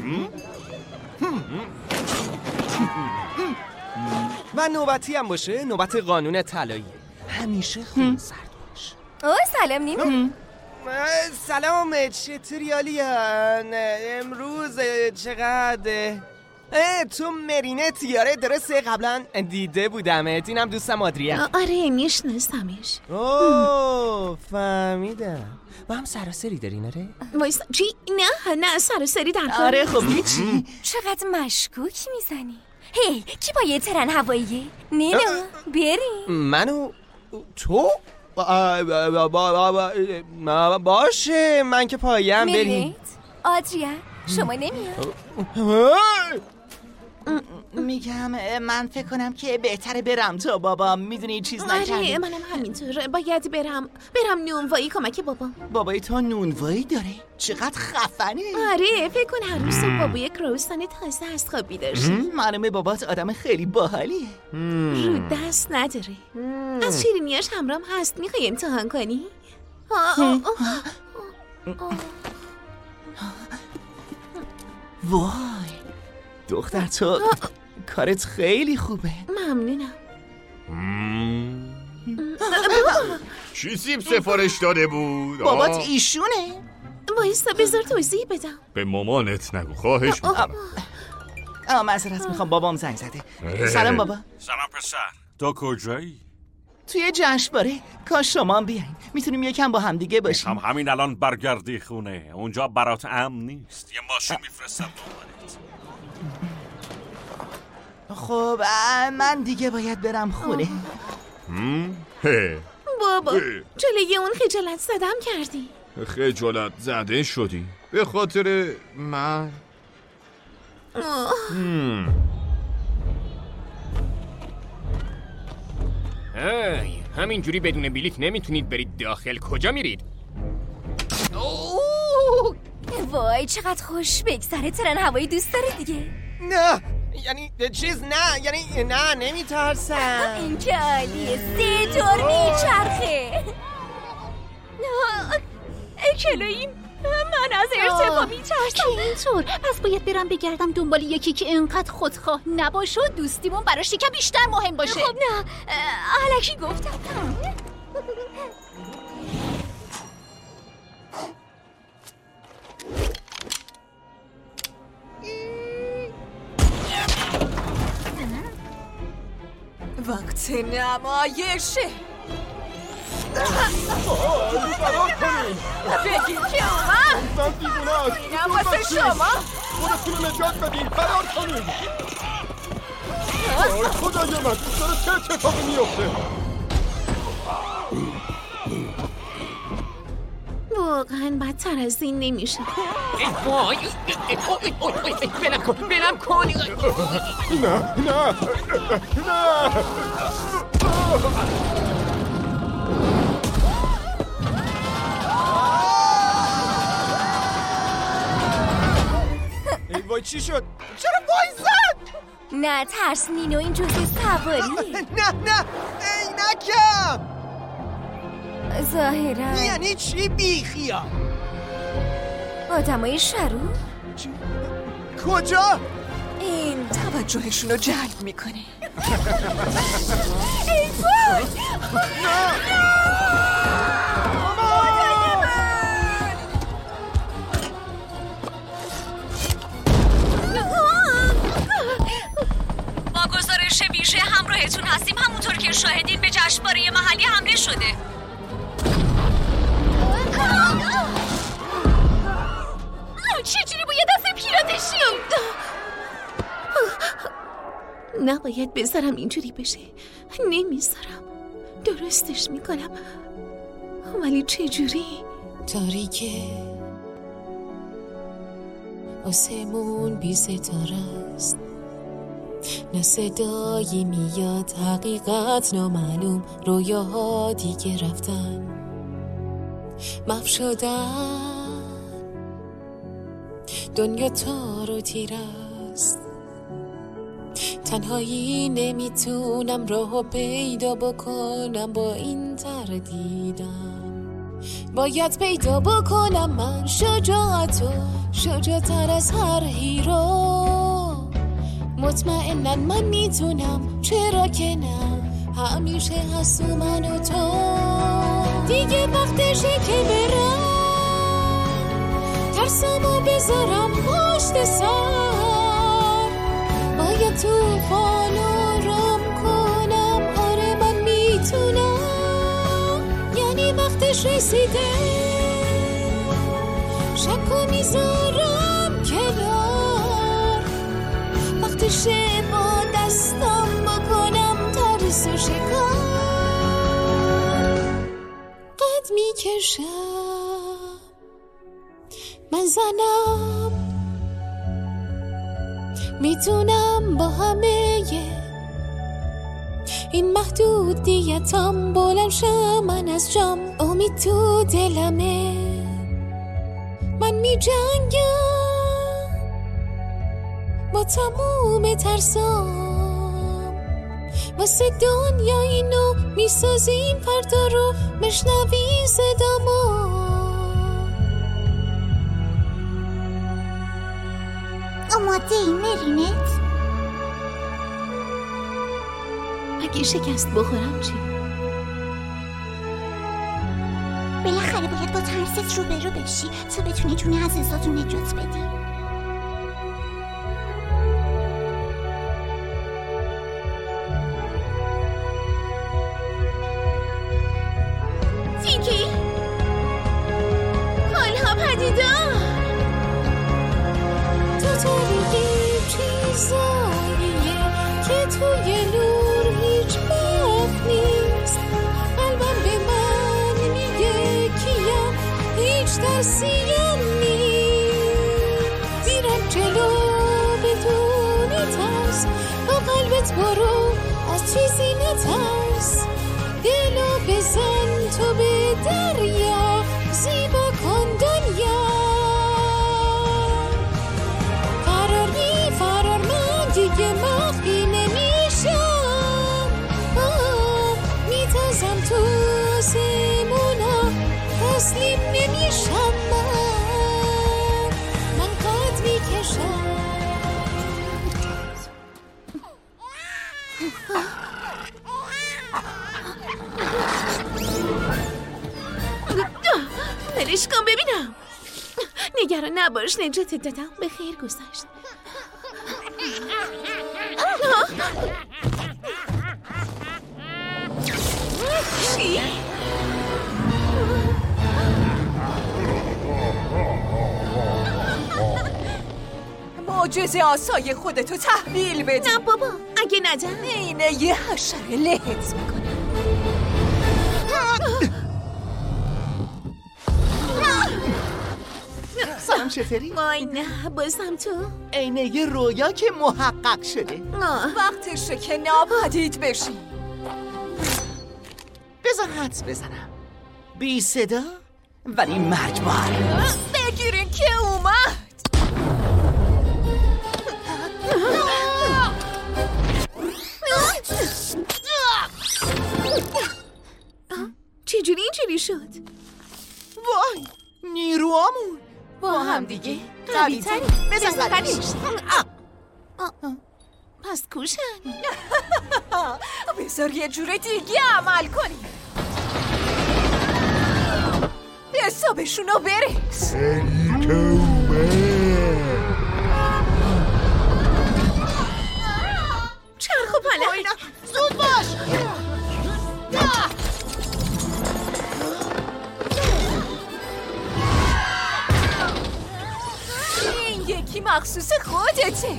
و نوبتی هم باشه، نوبت قانون طلایی. همیشه خون سرد باش. اوه سلام نیمه. سلام، چطوری آلیان؟ امروز چقدر؟ اه تو مرینت یاره درسته؟ قبلا دیده بودمت. اینم دوستم آدریا. آره میشناسمش. اوه فهمیدم. با هم سراسری دارین آره؟ وایسا چی؟ نه نه سراسری در کار. آره خب هیچی. چقدر مشکوک میزنی. هی کی با یه ترن هواییه؟ نینو بریم. منو تو؟ با با باشه من که پایم بریم. آدریا شما نمیاد؟ میگم من فکر کنم که بهتره برم تو بابا. میدونی چیز نکردی؟ آره منم همینطور. باید برم برم نونوایی کمک بابام. بابای تو نونوایی داره؟ چقدر خفنه. آره فکر کن هر روز صبح بابا یک کروسان تازه از خواب بیدار شه. معلومه بابات آدم خیلی باحالیه. رو دست نداره. از شیرینیاش همرام هست. میخوای امتحان کنی؟ وای دختر تو کارت خیلی خوبه. ممنونم. چی سیب سفارش داده بود؟ بابات ایشونه؟ وایستا بذار توضیح بدم. به مامانت نگو خواهش میکنم. آه معذرت میخوام بابام زنگ زده. سلام بابا. سلام پسر، تو کجایی؟ توی جشنواره. کاش شما هم بیاین، میتونیم یکم با هم دیگه باشیم. هم همین الان برگردی خونه. اونجا برات امن نیست. یه ماشین میفرستم دنبالت. خب من دیگه باید برم خونه. بابا جلوی اون خجالت زدم کردی. خجالت زده شدی به خاطر من؟ ای همینجوری بدون بلیت نمیتونید برید داخل. کجا میرید؟ وای چقدر خوش بگذره. ترن هوایی دوست داره دیگه؟ نه یعنی چیز نه یعنی نه نمیترسم. این که عالیه. سه دور میچرخه. اکلویم من از ارتفاع میترسم. اینطور پس باید برم بگردم دنبال یکی که اینقدر خودخواه نباشه و دوستیمون براش یکم بیشتر مهم باشه. خب نه الکی گفتم. وقت نمایشه. فرار کنیم. بگید که اومد. من دیوونه است. اینم واسه شما. خودتون رو نجات بدین. فرار کنیم. آی خدای من داره چه اتفاقی میفته؟ واقعا بدتر از این نمیشه. وای بلم کن بلم کن. نه نه نه. وای چی شد؟ چرا وای زد؟ نه ترس نینو، این جزء سواریه. نه نه عینکم. ظاهرا یعنی چی بیخیا؟ آدمای شرو؟ کجا؟ این توجهشون رو جلب میکنه. ای وای! با گزارش ویژه همراهتون هستیم. همونطور که شاهدین به جشنواره محلی حمله شده. چجوری باید از پیاده شیم؟ نباید بذارم اینجوری بشه. نمیذارم. درستش میکنم. ولی چجوری؟ تاریکه آسمون بی ستاره است، نه صدایی میاد، حقیقت نامعلوم، رویاها دیگه رفتن، محو شدن، دنیا تار و تیر است، تنهایی نمیتونم راهو پیدا بکنم، با این تردیدم باید پیدا بکنم من شجاعتو، شجاعتر از هر هیرو، مطمئناً من میتونم، چرا که نه، همیشه هست من و تو، دیگه وقتشه که برم، ترسمو بذارم پشت سر، باید توفانو رم کنم، آره من میتونم، یعنی وقتش رسیده، شکو میذارم کنار، وقتشه با دستم بکنم ترس و شکار، قد میکشم من زنم، میتونم با همه این محدودیتم بلند شم، من از جام امید تو دلمه، من میجنگم با تموم ترسام، واسه دنیا اینو میسازیم، فردا رو مشنوی صدامو، آماده ای مرینت؟ اگه شکست بخورم چی؟ بالاخره باید با ترست روبرو بشی تا بتونی جون عزیزاتو نجات بدی. تیکی حالها پدیدار تو تاریکی چیزاییه که توی نور هیچ وقت نیست، قلبم به من میگه کیم، هیچ ترسیم نیست، زیرم جلو بدون ترس، با قلبت برو از چیزی نترس، دلو بزن تو به دریا، زیبا کن دنیا، فرار می فرار من دیگه مخفی نمیشم، میتازم تو آسمونا، تسلیم نمیشم من، من قد میکشم. برش کن ببینم. نگران نباش، نجاتت دادم، به خیر گذشت. چی؟ معجزه آسای خودتو تحویل بده. نه بابا، اگه ندم اینه یه حشره لهت میکنه. سلام چطوری؟ وای نه، بازم تو؟ اینه یه رویا که محقق شده. وقتشه که ناپدید بشی. بذار حدس بزنم، بی صدا ولی مرگبار. بگیرین که اومد. اینطوری شد؟ وای نیروامون با هم دیگه قوی تری. بزن قدیش. پس کوشن. بذار یه جور دیگه عمل کنیم. حسابشونو برس. چرخ و پله. زود باش. این یکی مخصوص خودته.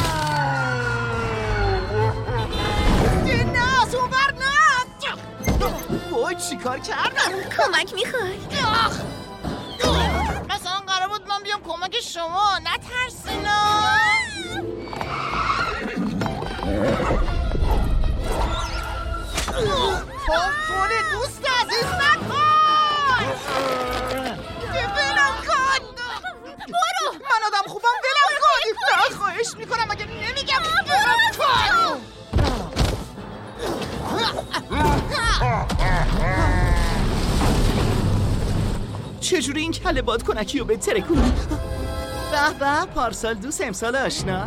نه از اون بر نه. وای چی کار کردم؟ کمک میخوای؟ مثلا قرار بود من بیام کمک شما. نترسینا. پاپولی دوست عزیز نکن. بلم کن. برو. من آدم خوبم بلم کن. نه خواهش میکنم اگه نمیگم بلم کن. چجوری این کله باد کنکی رو بهتره کنی؟ به به پارسال دوست امسال آشنا.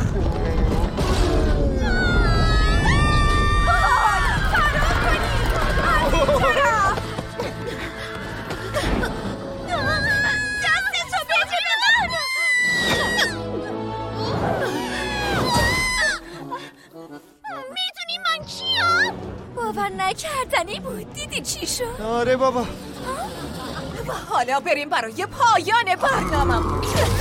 میدونی من کیم؟ باور نکردنی بود. دیدی چی شد؟ آره بابا. حالا بریم برای پایان برنامه‌مون.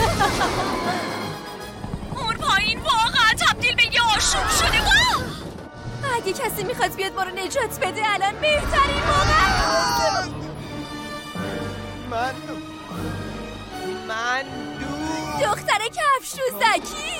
اون پایین واقعا تبدیل به یه آشوب شده. با اگه کسی میخواد بیاد ما رو نجات بده الان بهترین موقع. من من دختر کفشوزکی.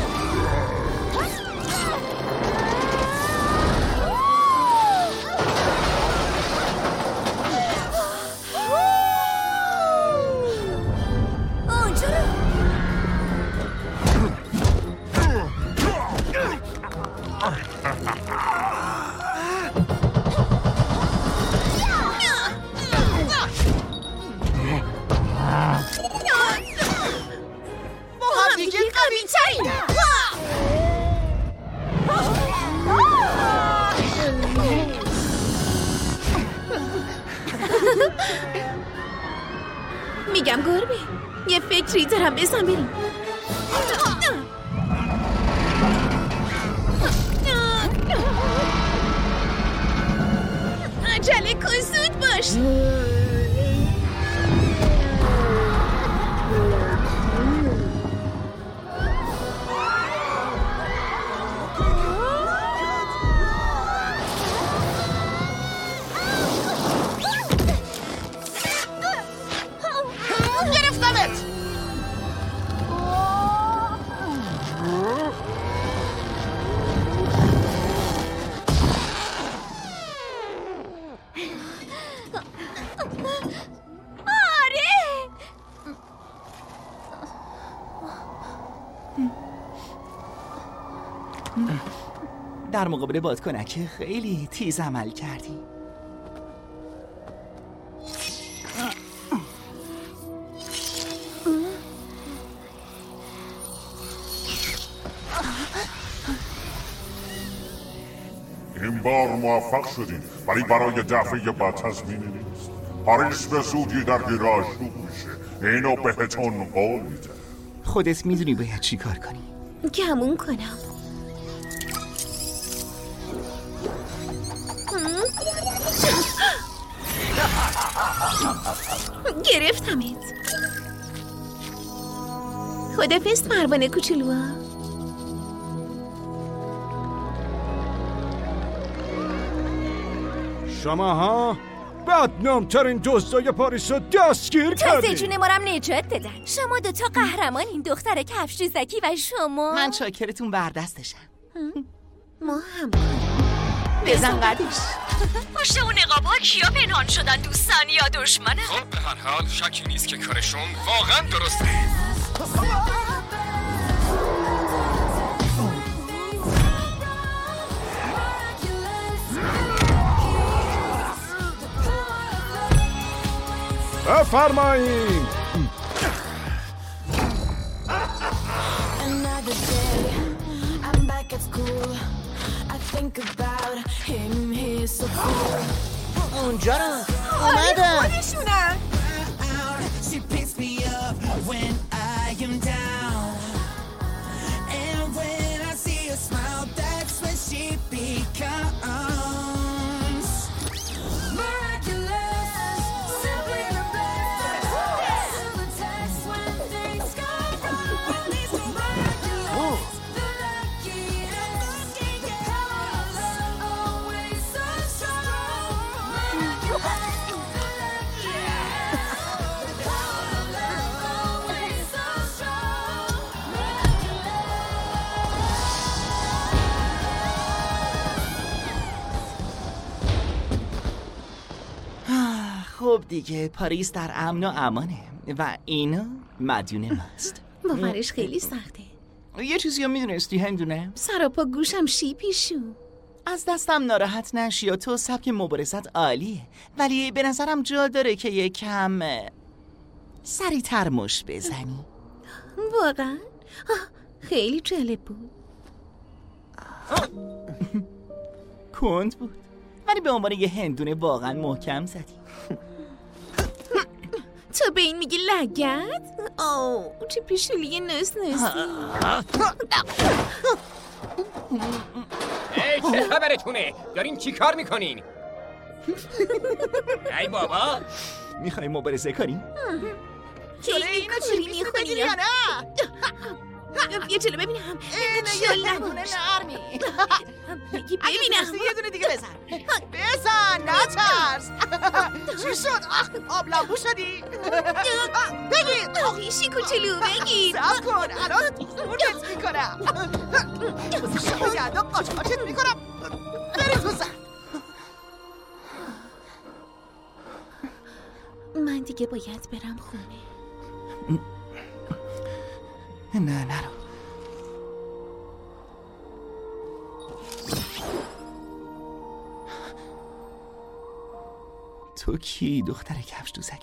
میگم گربه یه فکری دارم، بزن بریم. عجله کن، زود باش. در مقابل بادکنک خیلی تیز عمل کردی. این بار موفق شدیم، ولی برای دفعه بعد تضمینی نیست. پاریس به زودی درگیر آشوب میشه. اینو بهتون قول میده. خودت میدونی باید چی کار کنی. گمون کنم. گرفتمت. خدافظ پروانه کوچولوها. شماها بدنام‌ترین دزدای پاریس رو دستگیر کردین. تازه جون ما رو نجات دادن. شما دوتا قهرمان، این دختر کفشوزکی و شما. من چاکرتون بردستشم. ما هم بزن قدیش. پشت اون نقاب ها کیا پنهان شدن؟ دوستان یا دشمنن؟ خب به هر حال شکی نیست که کارشون واقعا درسته. بفرمایید. اونجا رو اومدم. خودشونن. خب دیگه پاریس در امن و امانه و اینا مدیون ماست. باورش خیلی سخته. یه چیزی رو میدونستی هندونه؟ سر و پا گوشم شیپیشو. از دستم ناراحت نشی و تو سبک مبارزت عالیه، ولی به نظرم جا داره که یه کم سریع‌تر مش بزنی. واقعا؟ خیلی جالب بود. کند بود، ولی به عنوان یه هندونه واقعا محکم زدی. تو به این میگی لگد؟ آو چه پیشولی نس نسی. ای چه خبرتونه؟ دارین چی کار میکنین؟ ای بابا میخوایی مبارزه کنیم؟ جلوی اینو چی میخونی یا نه؟ یه جلو ببینم. اینه یه نمونه نرمی. بگی ببینم. یه دونه دیگه بزن. بزن نترس. چی شد؟ آب لامبو شدی؟ بگیر. آخیشی کوچولو بگیر. صبر کن الان خونت میکنم. شاید قاچ قاچت میکنم. بری تو سر. من دیگه باید برم خونه. نه نرو. تو کی دختر کفش دوزکی؟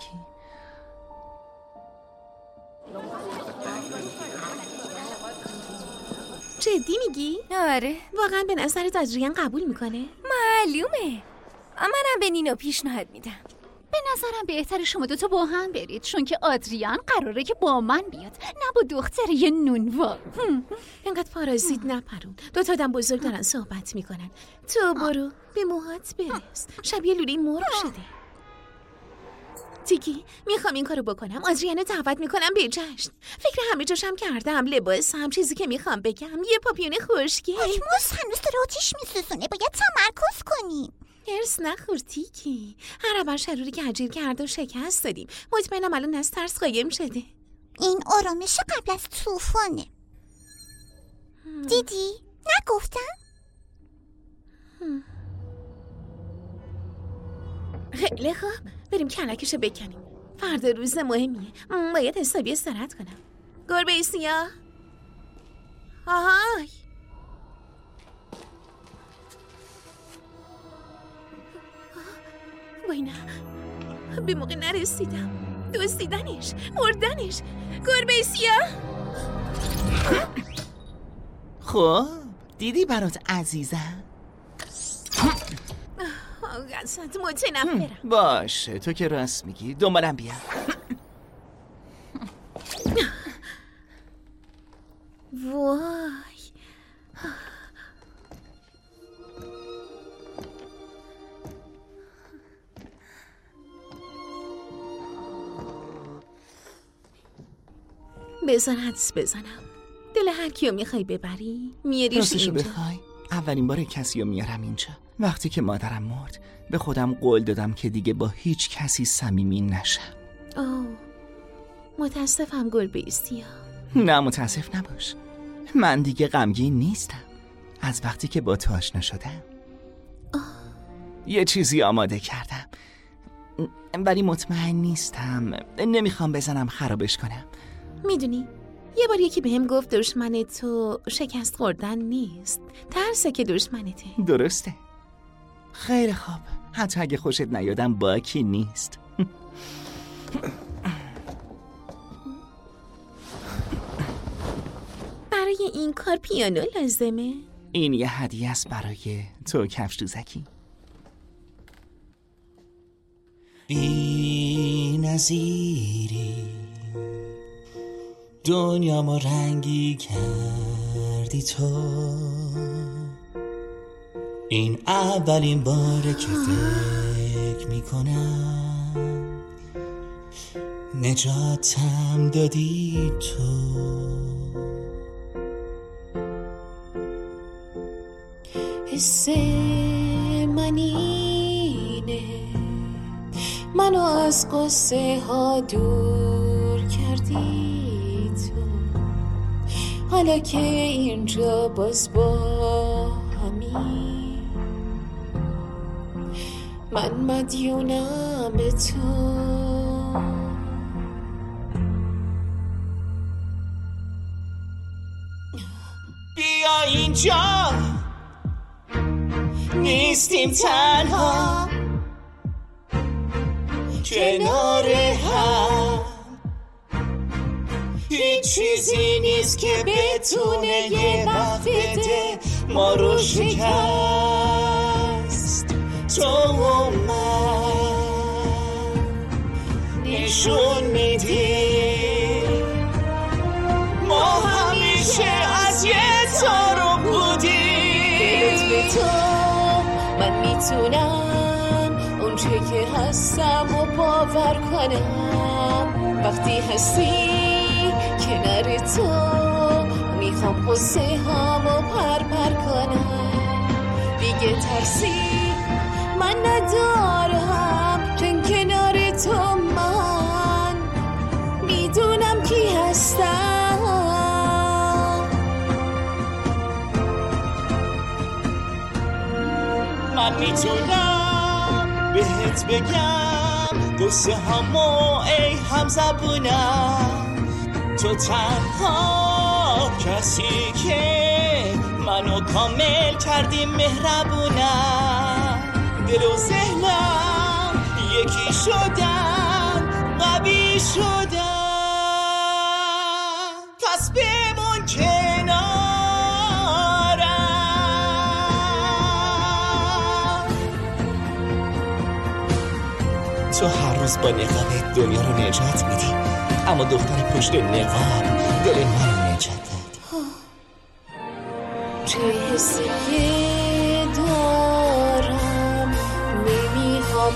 جدی میگی؟ آره. واقعا به نظرت آدریان قبول میکنه؟ معلومه. منم به نینو پیشنهاد میدم. به نظرم بهتر شما دوتا با هم برید، چون که آدریان قراره که با من بیاد، نه با دختر یه نونوا. اینقدر پارازیت نپرون. دو تا آدم بزرگ دارن صحبت میکنن. تو برو به موهات برس. شبیه لولی مرغ شده. تیکی میخوام این کارو بکنم. آدریانو دعوت میکنم به جشن. فکر همه جاشم کردم، لباسم، چیزی که میخوام بگم، یه پاپیون خوشگل. آیموس هنوز داره آتیش میسوزونه، باید تمرکز کنیم. هرس نخور تیکی. هر اول شروری که عجیل کرده و شکست دادیم. مطمئنم الان از ترس قایم شده. این آرامش قبل از طوفانه. دیدی؟ نگفتم؟ خیلی خوب، بریم کلکشو بکنیم. فردا روز مهمیه، باید حسابی استراحت کنم. گربه سیاه. آهای وای نه، به موقع نرسیدم. دزدیدنش، مردنش. گربه سیاه. خب دیدی برات عزیزم؟ قصد متنفرم. باشه تو که راست میگی، دنبالم بیا. وای بذار حدس بزنم. دل هر کیو میخوای ببری میاریش راستشو اینجا. بخوای اولین بار کسی رو میارم اینجا. وقتی که مادرم مرد به خودم قول دادم که دیگه با هیچ کسی صمیمی نشم. اوه متاسفم گربه سیاه. نه متاسف نباش، من دیگه غمگین نیستم از وقتی که با تو آشنا شدم. آه. یه چیزی آماده کردم ولی مطمئن نیستم، نمیخوام بزنم خرابش کنم. میدونی یه بار یکی بهم گفت دشمن تو شکست خوردن نیست، ترسه که دشمنته. درسته. خیلی خوب، حتی اگه خوشت نیادم باکی نیست. برای این کار پیانو لازمه؟ این یه هدیه است برای تو کفش دوزکی. بی نظیری دنیا ما رنگی کردی تو، این اولین باره که فکر میکنم نجاتم دادی تو. حس من اینه منو از قصه ها دور کردی تو، حالا که اینجا باز با همی من مدیونم به تو. بیا اینجا نیستیم تنها کنار هم، هیچ چیزی نیست که بتونه یه وقت ده ما رو شکست. تو و من نشون میدیم ما همیشه از یه تارو بودیم. به تو من میتونم اونچه که هستم و باور کنم، وقتی هستی کنار تو میخوام قصه هامو پر پر کنم. دیگه ترسی من ندارم چون کنار تو من میدونم کی هستم. من میتونم بهت بگم قصه هامو ای هم زبونم، تو تنها کسی که منو کامل کردی مهربونم. دل و ذهنم یکی شدن قوی شدن، پس بمون کنارم. تو هر روز با نقابت دنیا رو نجات میدی، اما دختر پشت نقاب دل من رو نجات داد. چه حسی دارم نمیخوام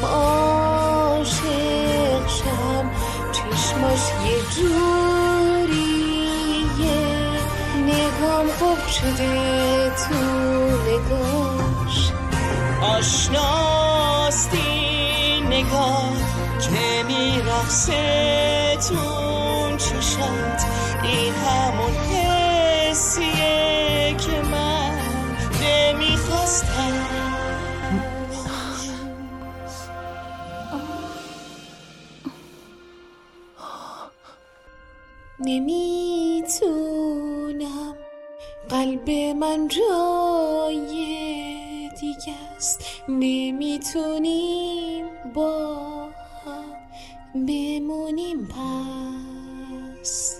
عاشق شم، چشماش یه جوریه نگام خوب شده تو نگاش. آشناست این نگاه که میرقصه تون چشات، این همون حسیه که من نمیخواستم. نمیتونم، قلب من جای دیگه است، نمیتونیم با هم بمونیم پس.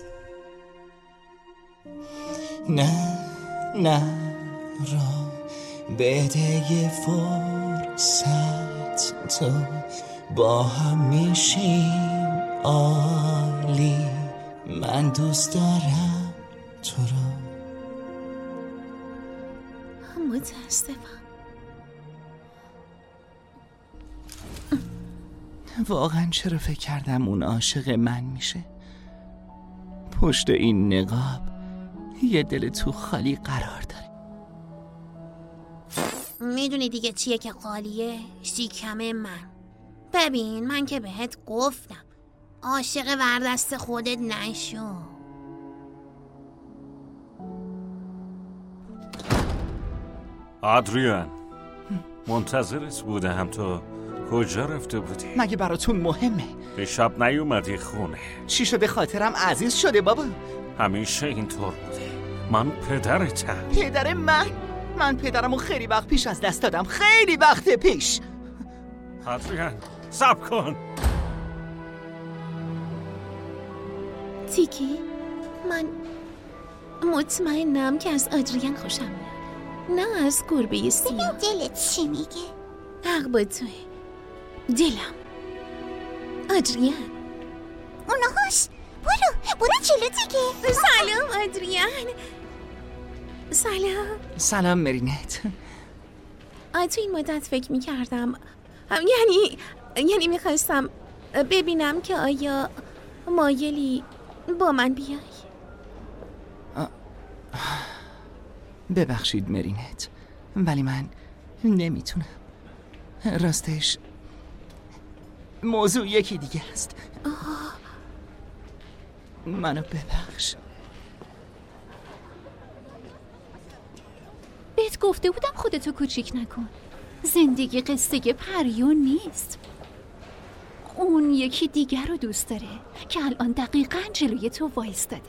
نه نه را بده یه فرصت، تو با هم میشیم عالی. من دوست دارم تو رو. متاسفم. واقعا چرا فکر کردم اون عاشق من میشه؟ پشت این نقاب یه دل تو خالی قرار داره. میدونی دیگه چیه که خالیه؟ شکم من. ببین من که بهت گفتم عاشق وردست خودت نشو. آدریان منتظرت بودم، تو کجا رفته بودی؟ مگه براتون مهمه؟ دیشب نیومدی خونه. چی شده؟ خاطرم عزیز شده بابا. همیشه اینطور بوده. من پدرتم. پدر من؟ من پدرمو خیلی وقت پیش از دست دادم، خیلی وقت پیش. آدریان صبر کن. تیکی؟ من مطمئنم که از آدریان خوشم میاد، نه از گربه سیاه. دلت چی میگه؟ حق با توی دلم آدریان. اونهاش برو برو جلو دیگه. سلام آدریان. سلام. سلام مرینت. آه تو این مدت فکر میکردم، یعنی یعنی میخواستم ببینم که آیا مایلی با من بیای. ببخشید مرینت، ولی من نمیتونم. راستش موضوع یکی دیگه است. منو ببخش. بهت گفته بودم خودتو کوچیک نکن. زندگی قصه پریون نیست. اون یکی دیگر رو دوست داره که الان دقیقاً جلوی تو وایستاده.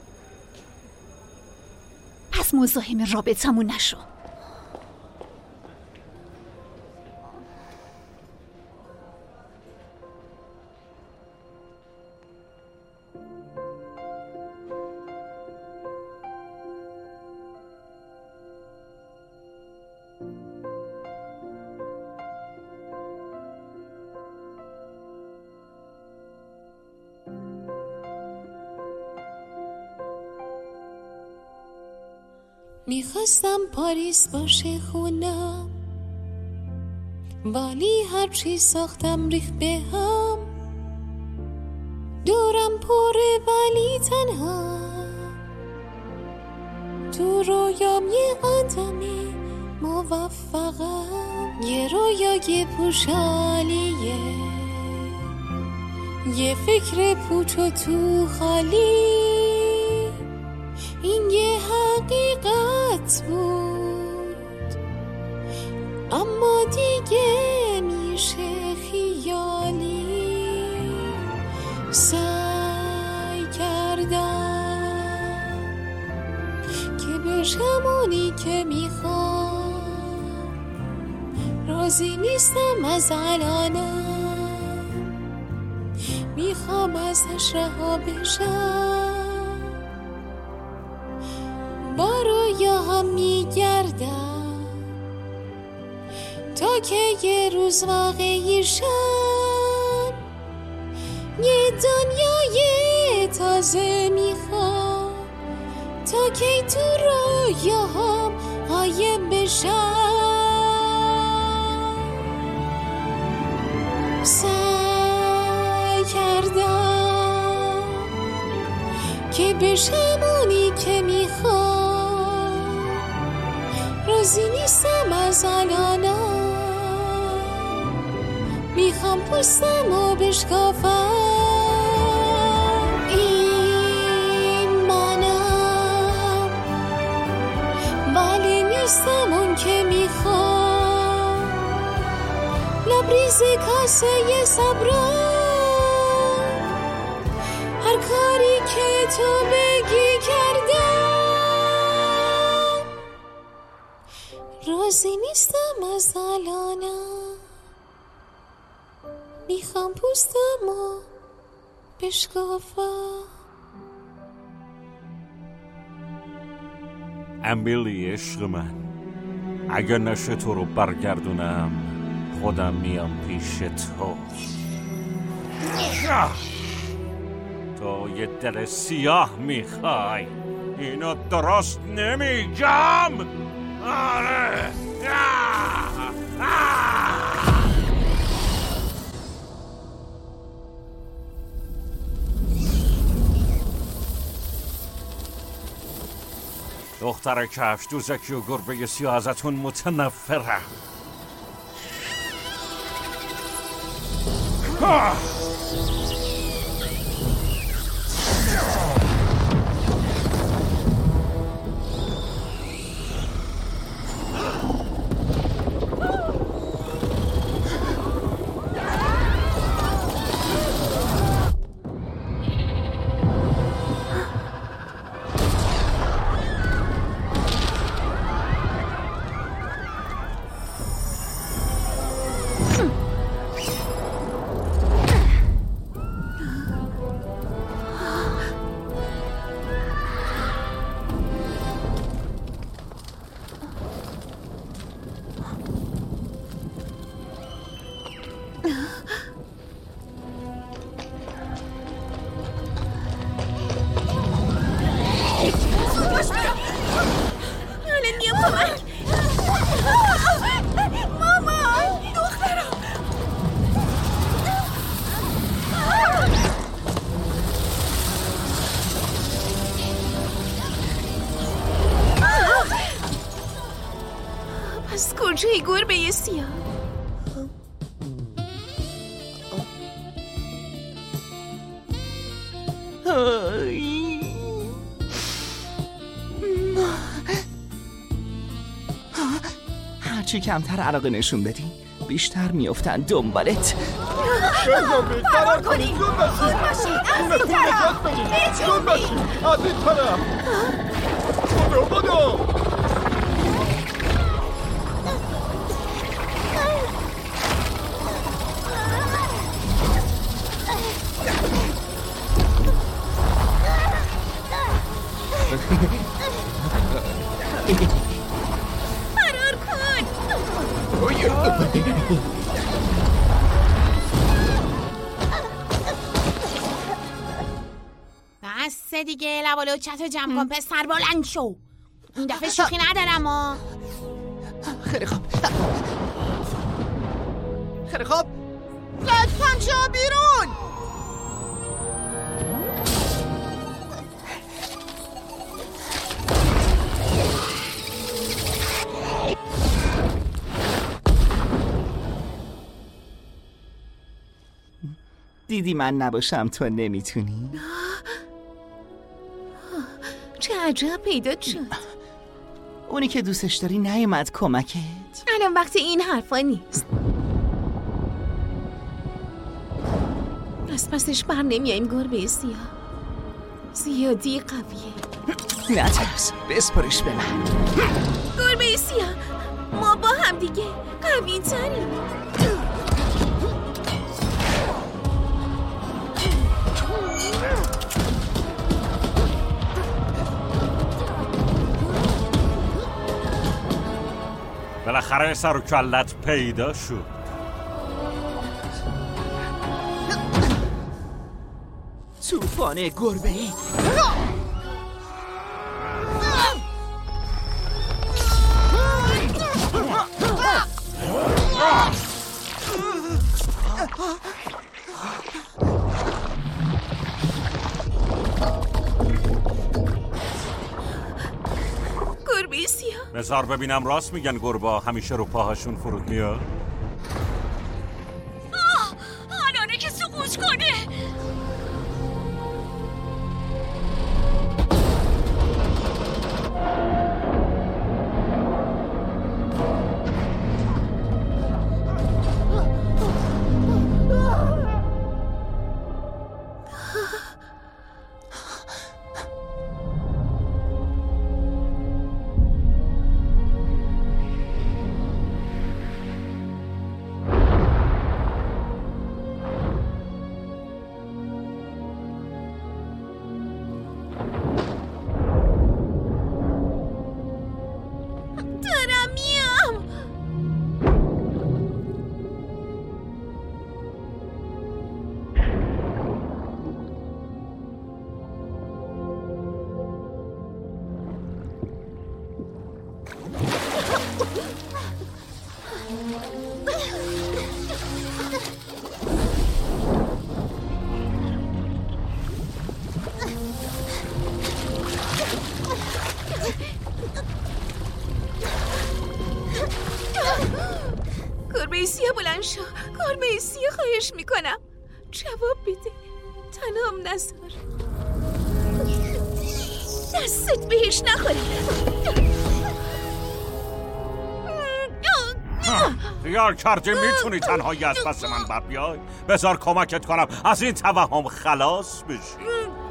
پس مزاحم رابطمون نشو. میخواستم پاریس باشه خونم، ولی هرچی ساختم ریخ به هم. دورم پره ولی تنها، تو رویام یه آدم موفقم. یه رویای پوشالیه، یه فکر پوچ و تو خالی. این یه حقیقت بود، اما دیگه میشه خیالی. سعی کردم که بشم اونی که میخوام، راضی نیستم از الانم، میخوام ازش رها بشم. با رویاهم میگردم تا که یه روز واقعی شن. یه دنیای تازه میخوام تا که تو رویاهم قایم بشم. سعی کردم که بشم اونی که میخوام، راضی نیستم از الانم، میخوام پوستم و بشکافم. این منم، ولی نیستم اون که میخوام. لبریز کاسه صبرم، هر کاری که تو بگی کردم. راضی نیستم از الانم، میخوام پوستم و بشکافم. امیلی عشق من، اگر نشه تو رو برگردونم، خودم میام پیش تو. تو یه دل سیاه میخوای، اینو درست نمیگم. آره. دختر کفش دوزکی و گربه سیاه ازتون متنفرم. کجایی گربه سیاه؟ هرچی کمتر علاقه نشون بدی بیشتر میافتن دنبالت. فرار کنید. زود باشید. از این طرف. زود باشید. از این طرف. بدو بدو. فرار کن. بس دیگه، لب و لوچتو جمع کن پسر، بلند شو. این دفعه شوخی ندارم ها. خیلی خوب خیلی خوب لطفاً شو بیرون. دیدی من نباشم تو نمیتونی؟ چه عجب پیدا شد. اونی که دوستش داری نیومد کمکت. الان وقت این حرفا نیست. از پسش بر نمیاییم گربه سیاه. زیادی قویه. نترس، بسپرش به من. گربه سیاه، ما با هم دیگه قوی تریم. بالاخره سر و کلت پیدا شد. طوفان گربه‌ای. گربه سیاه، بذار ببینم راست میگن گربه همیشه رو پاهاشون فرود میاد. آه، الانه که سقوط کنه. گربه سیاه بلند شو. گربه سیاه خواهش میکنم جواب بده. تنام نذار. دستت بهش نخوره. خیال کردی میتونی تنهایی از پس من بر بیای؟ بذار کمکت کنم از این توهم خلاص بشی.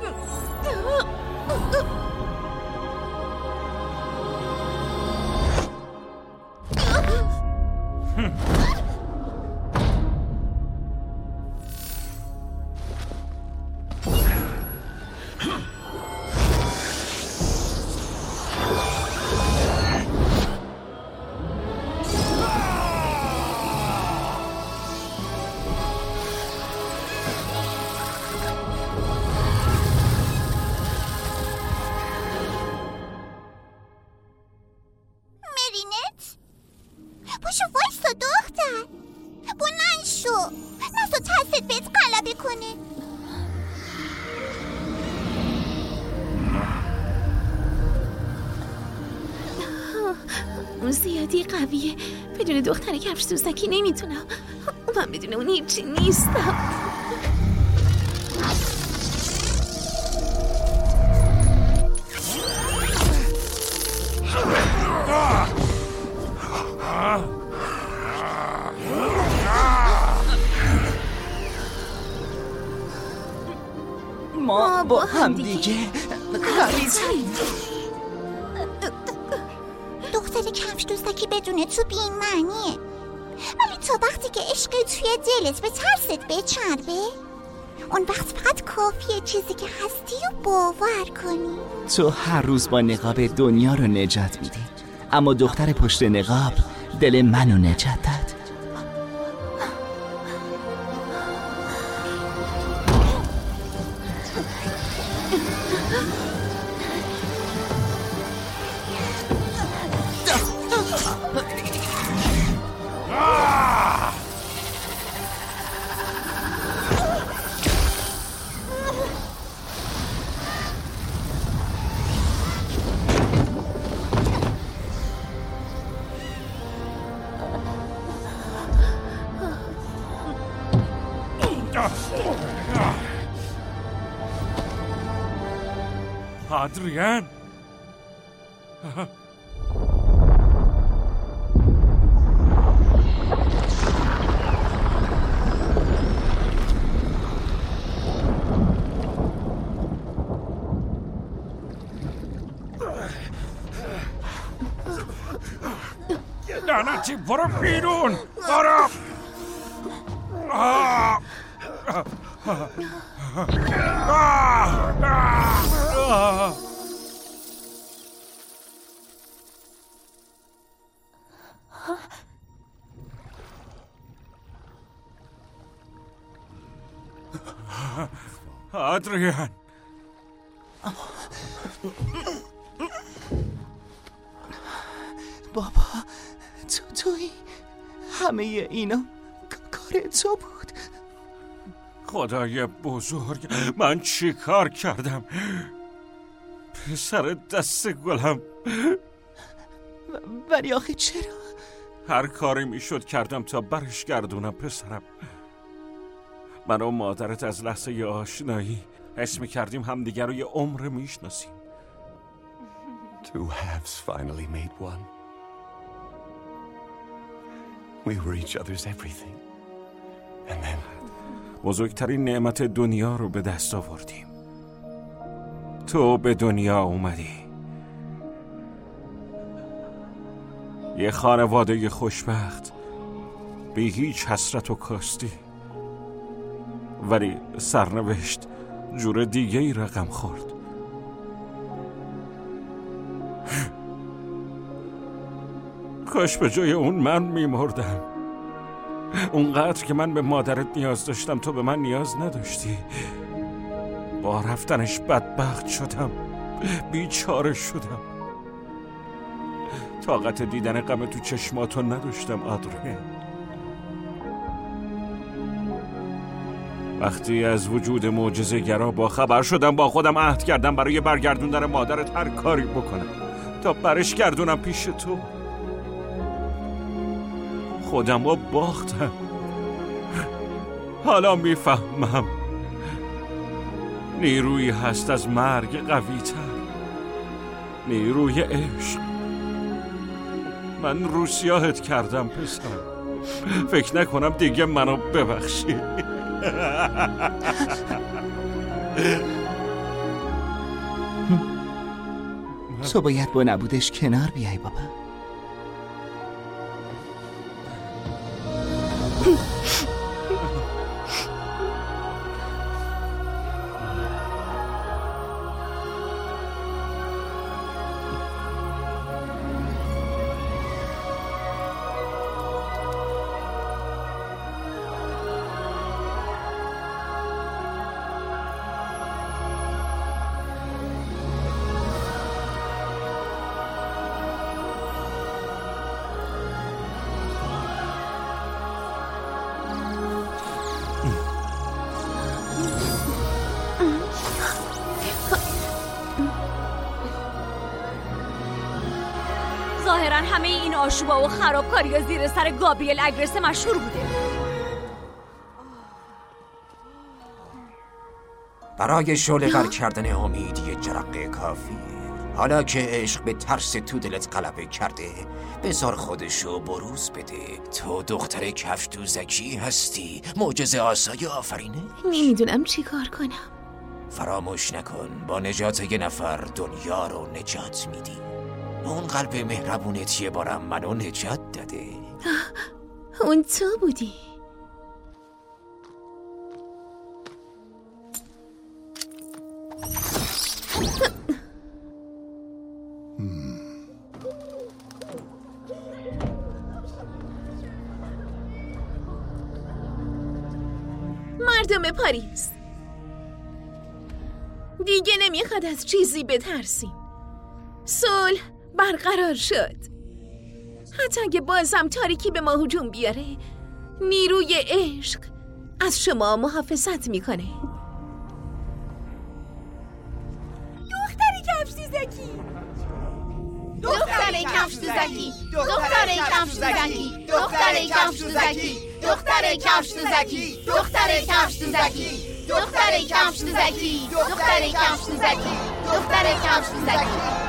پاشو وایستا دختر، بلند شو، نسا ترست بهت غلبه کنه. اون زیادی قویه، بدون دختر کفش دوستکی نمیتونم. من بدون اون هیچی نیستم. ما با هم دیگه غریزیم. دختر کفش دوستکی بدون تو بی‌معنیه، ولی تا وقتی که عشق توی دلت به ترست بچربه، اون وقت فقط کافیه چیزی که هستی و باور کنی. تو هر روز با نقاب دنیا رو نجات میدی، اما دختر پشت نقاب دل منو نجات داد. آدریان، لعنتی برو بیرون، برو. آه. آه. آه. آدریان، بابا تو توی همه اینا کار تو بود. خدای بزرگ، من چی کار کردم؟ پسر دست گلم. ولی آخه چرا؟ هر کاری میشد کردم تا برش گردونم پسرم. من و مادرت از لحظه آشنایی حس میکردیم همدیگر رو یه عمر میشناسیم. Two halves finally made one. We were each other's everything. And then بزرگترین نعمت دنیا رو به دست آوردیم. تو به دنیا اومدی. یه خانواده خوشبخت، بی هیچ حسرت و کاستی. ولی سرنوشت جور دیگه ای رقم خورد. کاش به جای اون من میمردم. اونقدر که من به مادرت نیاز داشتم تو به من نیاز نداشتی. با رفتنش بدبخت شدم، بیچاره شدم. طاقت دیدن غم تو چشماتو نداشتم آدریان. وقتی از وجود معجزه گرا با خبر شدم، با خودم عهد کردم برای برگردوندن مادرت هر کاری بکنم تا برش گردونم پیش تو. خودم رو باختم. حالا میفهمم نیرویی هست از مرگ قوی تر، نیروی عشق. من رو سیاهت کردم پسرم، فکر نکنم دیگه منو ببخشی. تو باید با نبودش کنار بیای بابا. همه این آشوبا و خرابکاری‌ها زیر سر گابریل اگرسه مشهور بوده. برای شعله‌ور کردن امید یه جرقه کافیه. حالا که عشق به ترس تو دلت غلبه کرده، بذار خودشو بروز بده. تو دختر کفش دوزکی هستی، معجزه آسای آفرینه. نمیدونم چی کار کنم. فراموش نکن با نجات یه نفر دنیا رو نجات میدی. اون قلب مهربونت یه بارم منو نجات داده. اون تو بودی. مردم پاریس، دیگه نمیخواد از چیزی بترسیم. صلح برقرار شد. حتی اگه بازم تاریکی به ما هجوم بیاره، نیروی عشق از شما محافظت میکنه. دختر کفش دوزکی، دختر کفش دوزکی، دختر کفش دوزکی، دختر کفش دوزکی، دختر کفش دوزکی، دختر کفش دوزکی، دختر کفش دوزکی، دختر کفش دوزکی، دختر کفش دوزکی.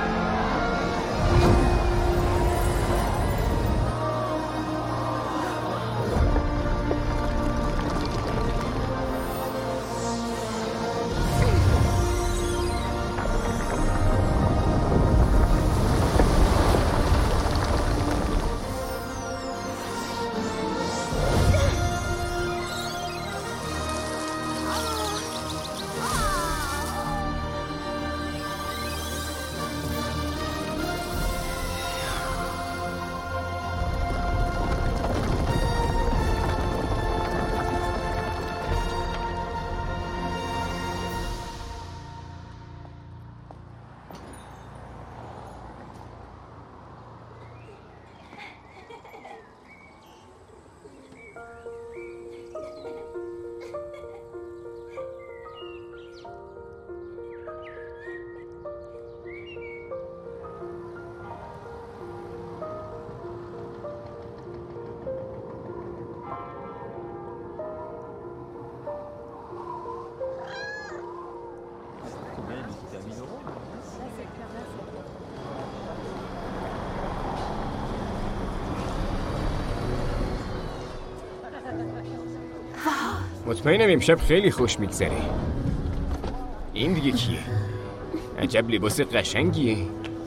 مطمئنم امشب خیلی خوش میگذره. این دیگه کیه؟ عجب لباس قشنگیه.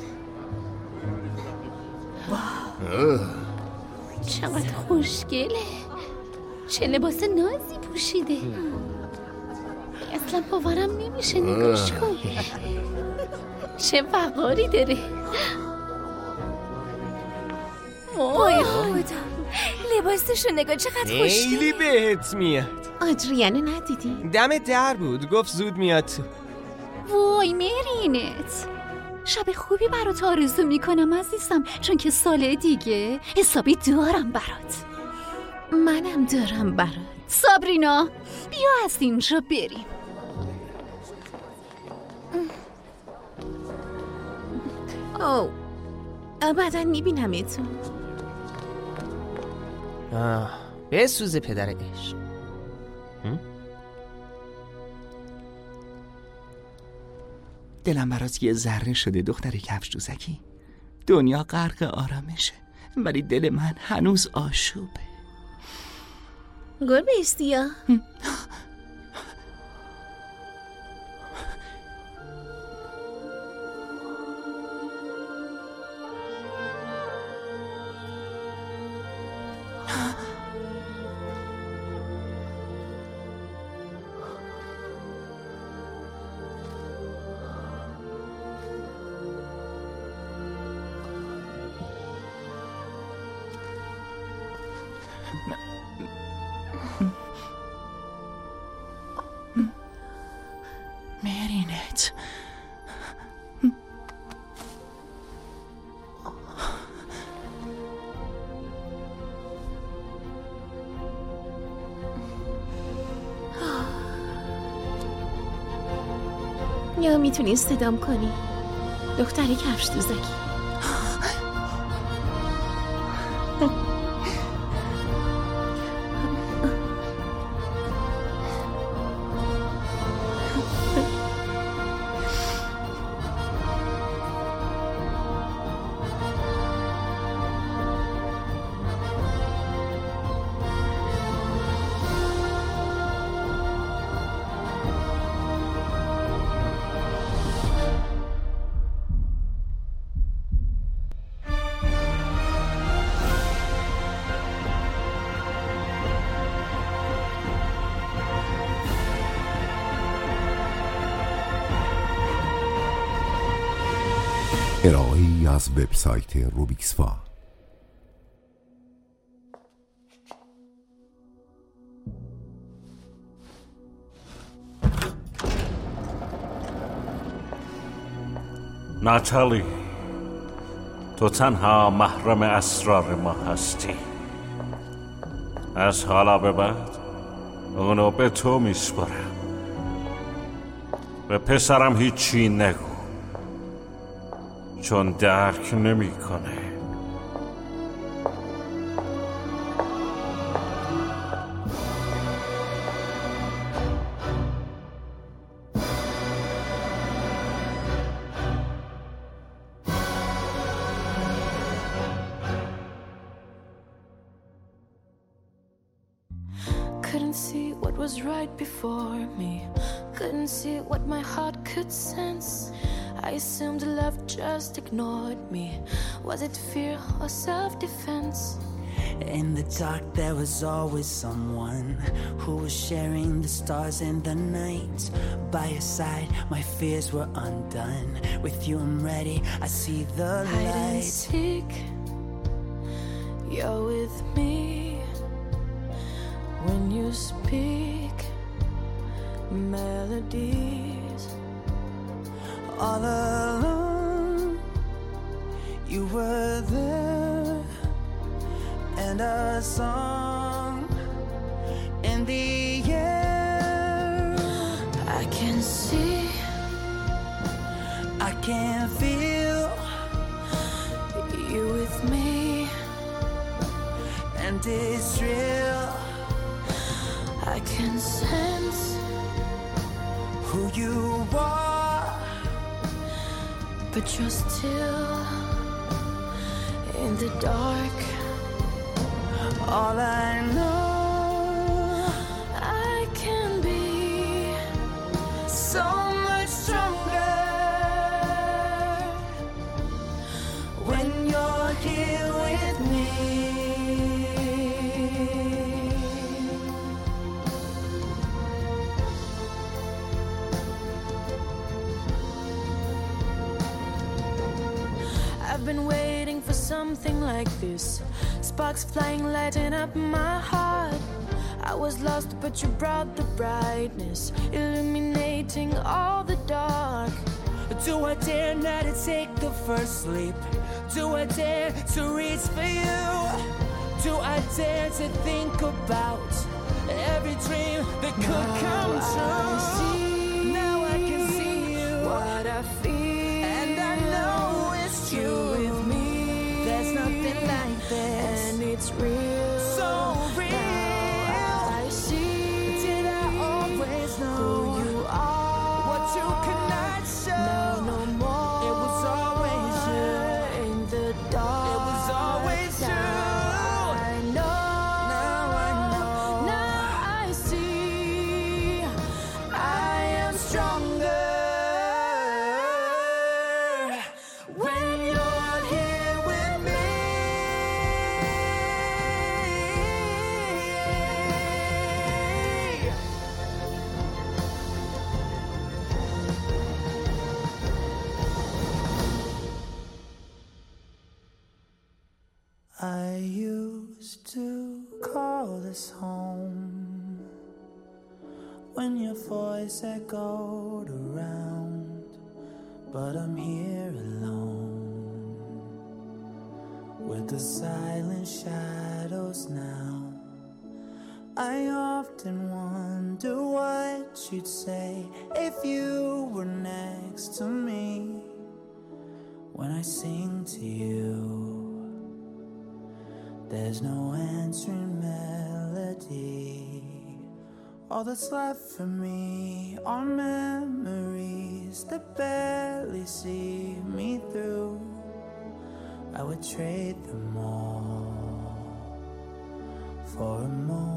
چقدر خوشگله. چه لباس نازی پوشیده. اصلا باورم نمیشه. نگاش کن. چه وقاری داره. وای خدا، لباسشو نگاه چقدر خوشگله. خیلی بهت میاد. آدریانو ندیدی؟ دم در بود، گفت زود میاد تو. وای مرینت، شب خوبی برات آرزو میکنم عزیزم، چون که سال دیگه حسابی دارم برات. منم دارم برات. سابرینا بیا از اینجا بریم. او بعداً میبینم اتون. آه بسوزه پدر عشق. دلم برات یه ذره شده دختر کفش دوزکی. دنیا غرق آرامشه ولی دل من هنوز آشوبه. گربه استیا. مرینت یا میتونی صدام کنی دختری کفش دوزکی. ارائه‌ای از وبسایت روبیکسفا. ناتالی، تو تنها محرم اسرار ما هستی. از حالا به بعد اونو به تو میسپارم. به پسرم هیچی نگو، چون درک نمیکنه. Couldn't see what was right before me. Couldn't see what my heart could sense. I assumed love just ignored me. Was it fear or self-defense? In the dark there was always someone who was sharing the stars in the night. By your side my fears were undone. With you I'm ready, I see the light. Hide and seek, you're with me. When you speak melodies, all alone you were there, and a song in the air. I can see, I can feel you with me, and it's real. I can sense who you are, but you're still in the dark. All I know, I can be so much stronger when you're here with me. I've been waiting for something like this. Sparks flying, lighting up my heart. I was lost, but you brought the brightness, illuminating all the dark. Do I dare not to take the first leap? Do I dare to reach for you? Do I dare to think about every dream that could now come true? I see now I can see you, what I feel, and I know it's you true. with me. There's nothing like this, and it's real, so real. Now I see, did I always know who you are? What you could not show. Now no more. It was always you in the dark. It was always now true. I know. Now I know. Now I see. I am stronger when you're here with me. I used to call this home when your voice echoed around, but I'm here alone with the silent shadows now. I often wonder what you'd say if you were next to me when I sing to you. There's no answering melody. All that's left for me are memories that barely see me through. I would trade them all for a moment